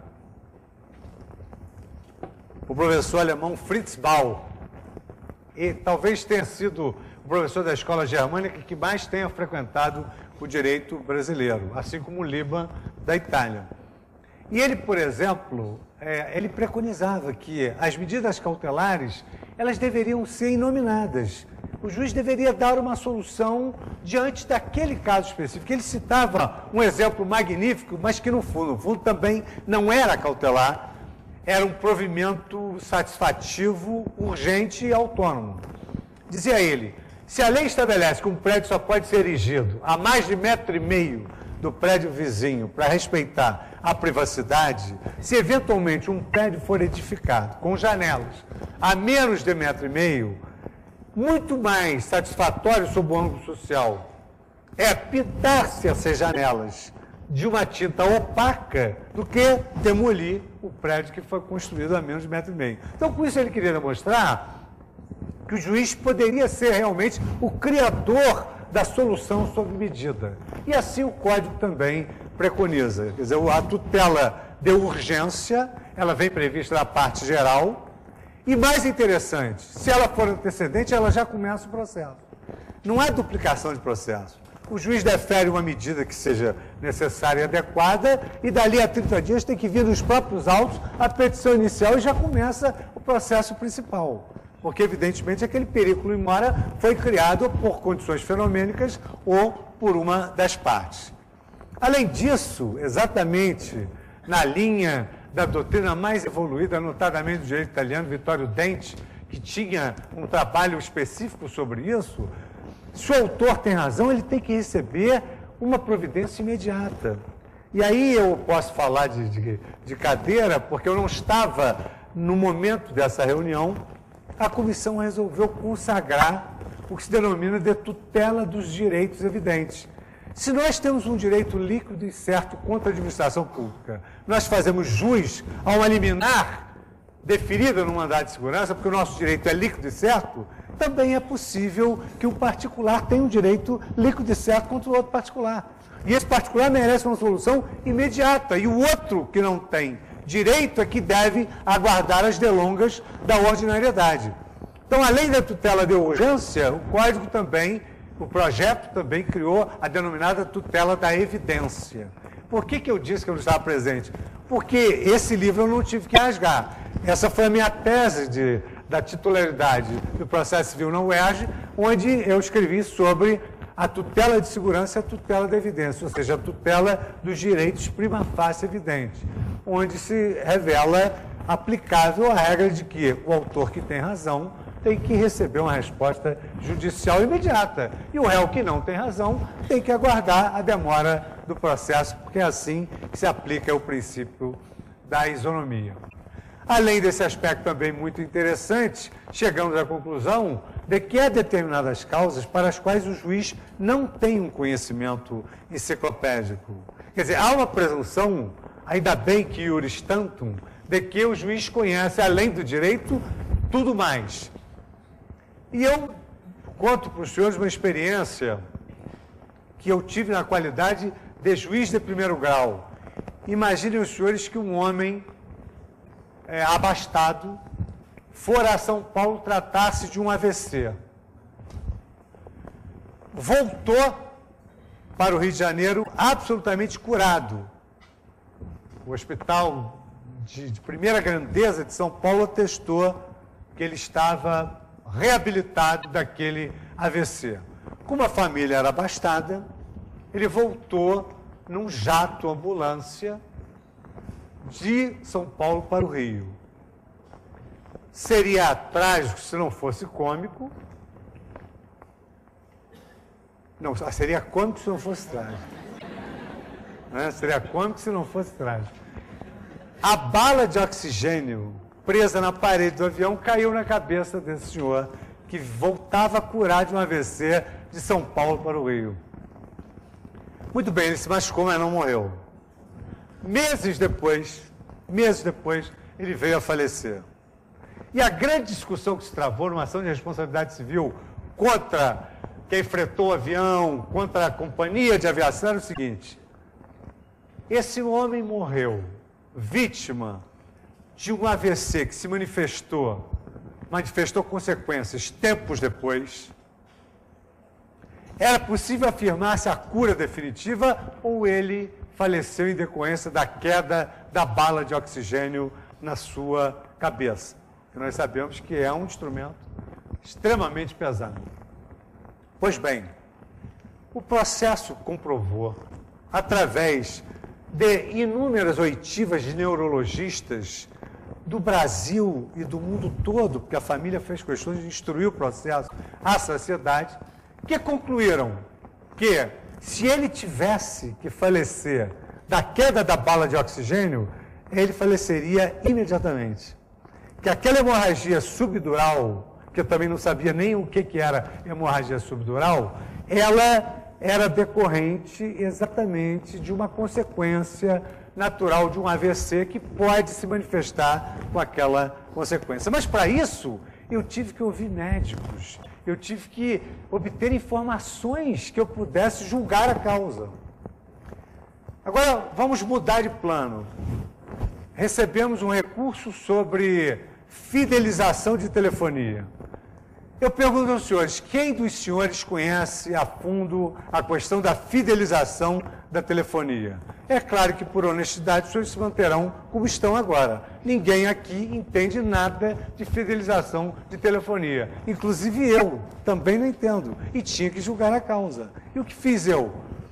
o professor alemão Fritz Bau. E talvez tenha sido o professor da escola germânica que mais tenha frequentado o direito brasileiro, assim como o Liban da Itália. E ele, por exemplo, é, ele preconizava que as medidas cautelares, elas deveriam ser inominadas. O juiz deveria dar uma solução diante daquele caso específico. Ele citava um exemplo magnífico, mas que no fundo, no fundo também não era cautelar, era um provimento satisfativo, urgente e autônomo. Dizia ele, se a lei estabelece que um prédio só pode ser erigido a mais de metro e meio do prédio vizinho para respeitar a privacidade, se eventualmente um prédio for edificado com janelas a menos de metro e meio, muito mais satisfatório sob o ângulo social é pintar-se essas janelas de uma tinta opaca do que demolir o prédio que foi construído a menos de metro e meio. Então, com isso ele queria demonstrar que o juiz poderia ser realmente o criador da solução sob medida. E assim o Código também preconiza. Quer dizer, a tutela de urgência, ela vem prevista na parte geral, e mais interessante, se ela for antecedente, ela já começa o processo. Não há duplicação de processo. O juiz defere uma medida que seja necessária e adequada, e dali a trinta dias tem que vir nos próprios autos a petição inicial e já começa o processo principal. Porque, evidentemente, aquele perigo in mora foi criado por condições fenomênicas ou por uma das partes. Além disso, exatamente na linha da doutrina mais evoluída, notadamente do direito italiano, Vittorio Denti, que tinha um trabalho específico sobre isso, se o autor tem razão, ele tem que receber uma providência imediata. E aí eu posso falar de, de, de cadeira, porque eu não estava no momento dessa reunião. A comissão resolveu consagrar o que se denomina de tutela dos direitos evidentes. Se nós temos um direito líquido e certo contra a administração pública, nós fazemos jus a uma liminar deferida no mandado de segurança, porque o nosso direito é líquido e certo, também é possível que o particular tenha um direito líquido e certo contra o outro particular. E esse particular merece uma solução imediata, e o outro que não tem direito é que deve aguardar as delongas da ordinariedade. Então, além da tutela de urgência, o Código também, o projeto também criou a denominada tutela da evidência. Por que que eu disse que eu não estava presente? Porque esse livro eu não tive que rasgar. Essa foi a minha tese de, da titularidade do processo civil na U E R J, onde eu escrevi sobre a tutela de segurança e a tutela da evidência, ou seja, a tutela dos direitos prima facie evidente, onde se revela aplicável a regra de que o autor que tem razão tem que receber uma resposta judicial imediata. E o réu que não tem razão tem que aguardar a demora do processo, porque é assim que se aplica o princípio da isonomia. Além desse aspecto também muito interessante, chegamos à conclusão de que há determinadas causas para as quais o juiz não tem um conhecimento enciclopédico. Quer dizer, há uma presunção, ainda bem que iuris tantum, de que o juiz conhece, além do direito, tudo mais. E eu conto para os senhores uma experiência que eu tive na qualidade de juiz de primeiro grau. Imaginem os senhores que um homem é, abastado, fora a São Paulo tratar-se de um A V C. Voltou para o Rio de Janeiro absolutamente curado. O hospital de, de primeira grandeza de São Paulo atestou que ele estava reabilitado daquele A V C. Como a família era abastada, ele voltou num jato ambulância de São Paulo para o Rio. Seria trágico se não fosse cômico. Não, seria cômico se não fosse trágico. Né? Seria cômico se não fosse trágico. A bala de oxigênio presa na parede do avião caiu na cabeça desse senhor, que voltava a curar de um A V C de São Paulo para o Rio. Muito bem, ele se machucou, mas não morreu. Meses depois, meses depois, ele veio a falecer. E a grande discussão que se travou numa ação de responsabilidade civil contra quem fretou o avião, contra a companhia de aviação, era o seguinte: esse homem morreu vítima de um A V C que se manifestou, manifestou consequências tempos depois. Era possível afirmar-se a cura definitiva ou ele faleceu em decorrência da queda da bala de oxigênio na sua cabeça, que nós sabemos que é um instrumento extremamente pesado. Pois bem, o processo comprovou, através de inúmeras oitivas de neurologistas do Brasil e do mundo todo, porque a família fez questões de instruir o processo à sociedade, que concluíram que, se ele tivesse que falecer da queda da bala de oxigênio, ele faleceria imediatamente. Que aquela hemorragia subdural, que eu também não sabia nem o que, que era hemorragia subdural, ela era decorrente exatamente de uma consequência natural de um A V C que pode se manifestar com aquela consequência. Mas, para isso, eu tive que ouvir médicos, eu tive que obter informações que eu pudesse julgar a causa. Agora, vamos mudar de plano. Recebemos um recurso sobre fidelização de telefonia. Eu pergunto aos senhores, quem dos senhores conhece a fundo a questão da fidelização da telefonia? É claro que, por honestidade, os senhores se manterão como estão agora. Ninguém aqui entende nada de fidelização de telefonia. Inclusive eu também não entendo. E tinha que julgar a causa. E o que fiz eu?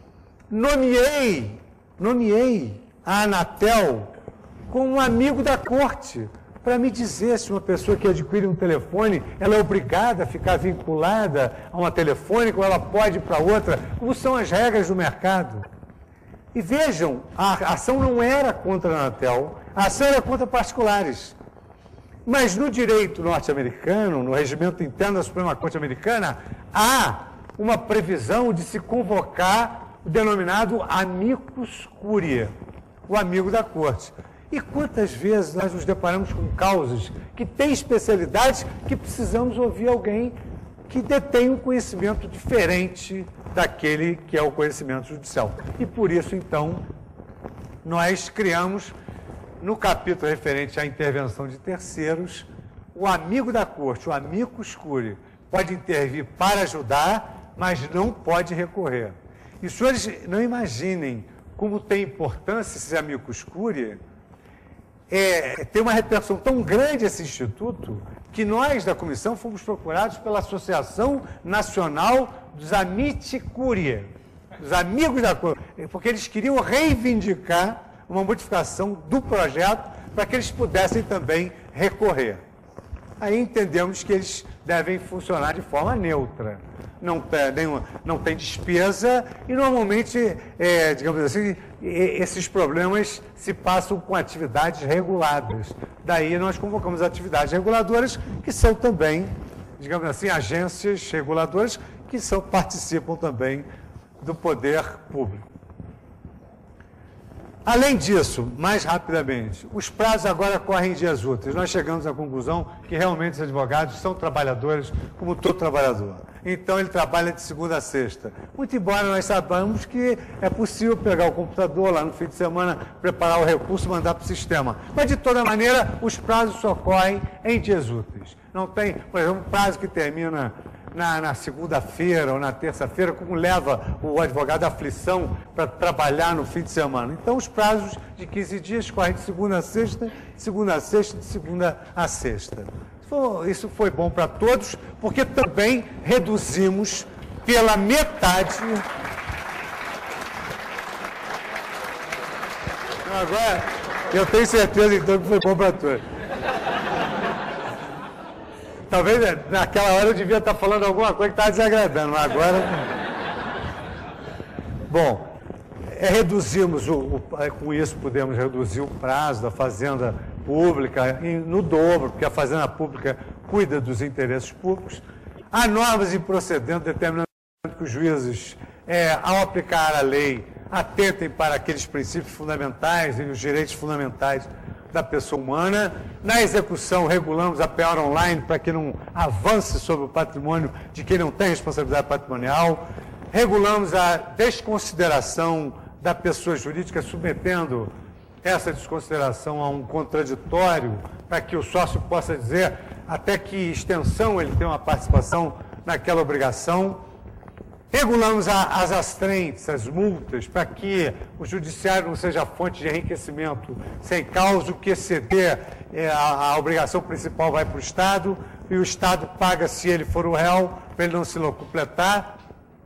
Nomeei, nomeei a Anatel como um amigo da corte, para me dizer se uma pessoa que adquire um telefone, ela é obrigada a ficar vinculada a uma telefônica ou ela pode ir para outra, como são as regras do mercado. E vejam, a ação não era contra a Anatel, a ação era contra particulares. Mas no direito norte-americano, no regimento interno da Suprema Corte Americana, há uma previsão de se convocar o denominado amicus curiae, o amigo da corte. E quantas vezes nós nos deparamos com causas que têm especialidades que precisamos ouvir alguém que detém um conhecimento diferente daquele que é o conhecimento judicial. E por isso, então, nós criamos, no capítulo referente à intervenção de terceiros, o amigo da corte, o amicus curiae, pode intervir para ajudar, mas não pode recorrer. E os senhores não imaginem como tem importância esse amicus curiae. É, tem uma repercussão tão grande esse instituto que nós da comissão fomos procurados pela Associação Nacional dos Amici Curiae, dos amigos da corte, porque eles queriam reivindicar uma modificação do projeto para que eles pudessem também recorrer. Aí entendemos que eles devem funcionar de forma neutra. Não tem, nenhuma, não tem despesa e, normalmente, é, digamos assim, esses problemas se passam com atividades reguladas. Daí nós convocamos atividades reguladoras que são também, digamos assim, agências reguladoras que são, participam também do poder público. Além disso, mais rapidamente, os prazos agora correm em dias úteis. Nós chegamos à conclusão que realmente os advogados são trabalhadores como todo trabalhador. Então, ele trabalha de segunda a sexta. Muito embora nós saibamos que é possível pegar o computador lá no fim de semana, preparar o recurso e mandar para o sistema. Mas, de toda maneira, os prazos só correm em dias úteis. Não tem, por exemplo, um prazo que termina na, na segunda-feira ou na terça-feira, como leva o advogado à aflição para trabalhar no fim de semana. Então, os prazos de quinze dias correm de segunda a sexta, de segunda a sexta, de segunda a sexta. Isso foi bom para todos, porque também reduzimos pela metade. Agora, eu tenho certeza, então, que foi bom para todos. Talvez naquela hora eu devia estar falando alguma coisa que estava desagradando, mas agora... Bom, é, reduzimos, o, o, com isso podemos reduzir o prazo da Fazenda Pública em, no dobro, porque a Fazenda Pública cuida dos interesses públicos. Há normas e procedentes determinando que os juízes, é, ao aplicar a lei, atentem para aqueles princípios fundamentais e os direitos fundamentais da pessoa humana. Na execução, regulamos a penhora online para que não avance sobre o patrimônio de quem não tem responsabilidade patrimonial. Regulamos a desconsideração da pessoa jurídica, submetendo essa desconsideração a um contraditório, para que o sócio possa dizer até que extensão ele tem uma participação naquela obrigação. Regulamos a, as astrentes, as multas, para que o judiciário não seja fonte de enriquecimento sem causa. O que exceder é, a, a obrigação principal vai para o Estado, e o Estado paga se ele for o réu, para ele não se locupletar.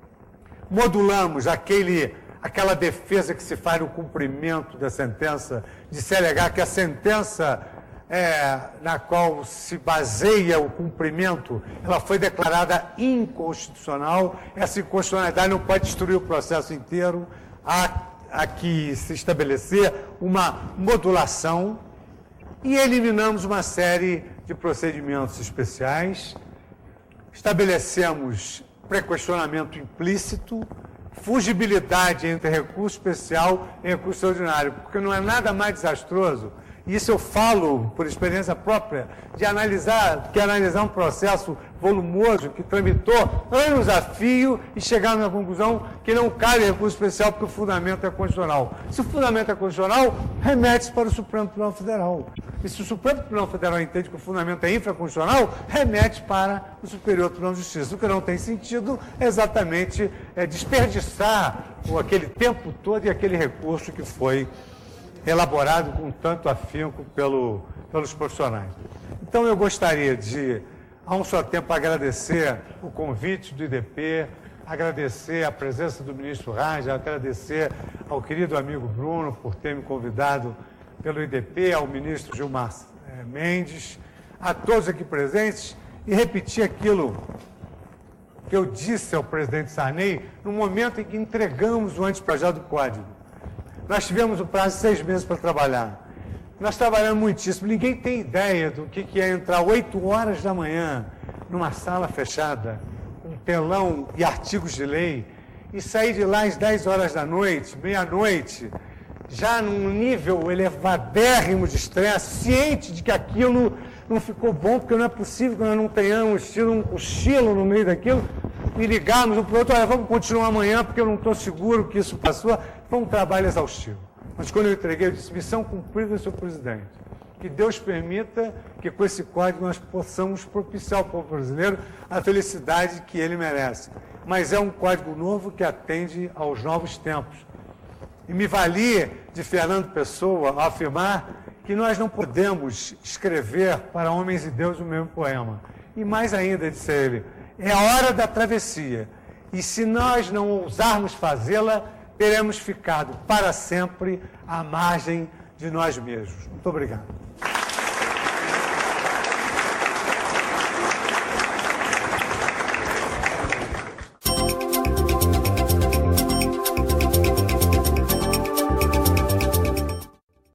Modulamos aquele, aquela defesa que se faz no cumprimento da sentença, de se alegar que a sentença é, na qual se baseia o cumprimento, ela foi declarada inconstitucional. Essa inconstitucionalidade não pode destruir o processo inteiro. Há, há que se estabelecer uma modulação, e eliminamos uma série de procedimentos especiais. Estabelecemos pré-questionamento implícito, fugibilidade entre recurso especial e recurso extraordinário, porque não é nada mais desastroso. Isso eu falo por experiência própria, de analisar, que analisar um processo volumoso que tramitou anos a fio e chegar na conclusão que não cabe recurso especial porque o fundamento é constitucional. Se o fundamento é constitucional, remete-se para o Supremo Tribunal Federal. E se o Supremo Tribunal Federal entende que o fundamento é infraconstitucional, remete para o Superior Tribunal de Justiça. O que não tem sentido é exatamente é, desperdiçar aquele tempo todo e aquele recurso que foi elaborado com tanto afinco pelo, pelos profissionais. Então, eu gostaria de, a um só tempo, agradecer o convite do I D P, agradecer a presença do ministro Raja, agradecer ao querido amigo Bruno por ter me convidado pelo I D P, ao ministro Gilmar eh, Mendes, a todos aqui presentes, e repetir aquilo que eu disse ao presidente Sarney no momento em que entregamos o anteprojeto do Código. Nós tivemos o prazo de seis meses para trabalhar. Nós trabalhamos muitíssimo. Ninguém tem ideia do que, que é entrar oito horas da manhã numa sala fechada, com telão e artigos de lei, e sair de lá às dez horas da noite, meia-noite, já num nível elevadérrimo de estresse, ciente de que aquilo não ficou bom, porque não é possível que nós não tenhamos tido um cochilo no meio daquilo, e ligarmos um para o outro, olha, vamos continuar amanhã, porque eu não estou seguro que isso passou. Foi um trabalho exaustivo. Mas quando eu entreguei, eu disse, missão cumprida, senhor presidente. Que Deus permita que com esse código nós possamos propiciar ao povo brasileiro a felicidade que ele merece. Mas é um código novo que atende aos novos tempos. E me vali de Fernando Pessoa ao afirmar que nós não podemos escrever para homens e deuses o mesmo poema. E mais ainda, disse ele, é a hora da travessia. E se nós não ousarmos fazê-la, teremos ficado para sempre à margem de nós mesmos. Muito obrigado.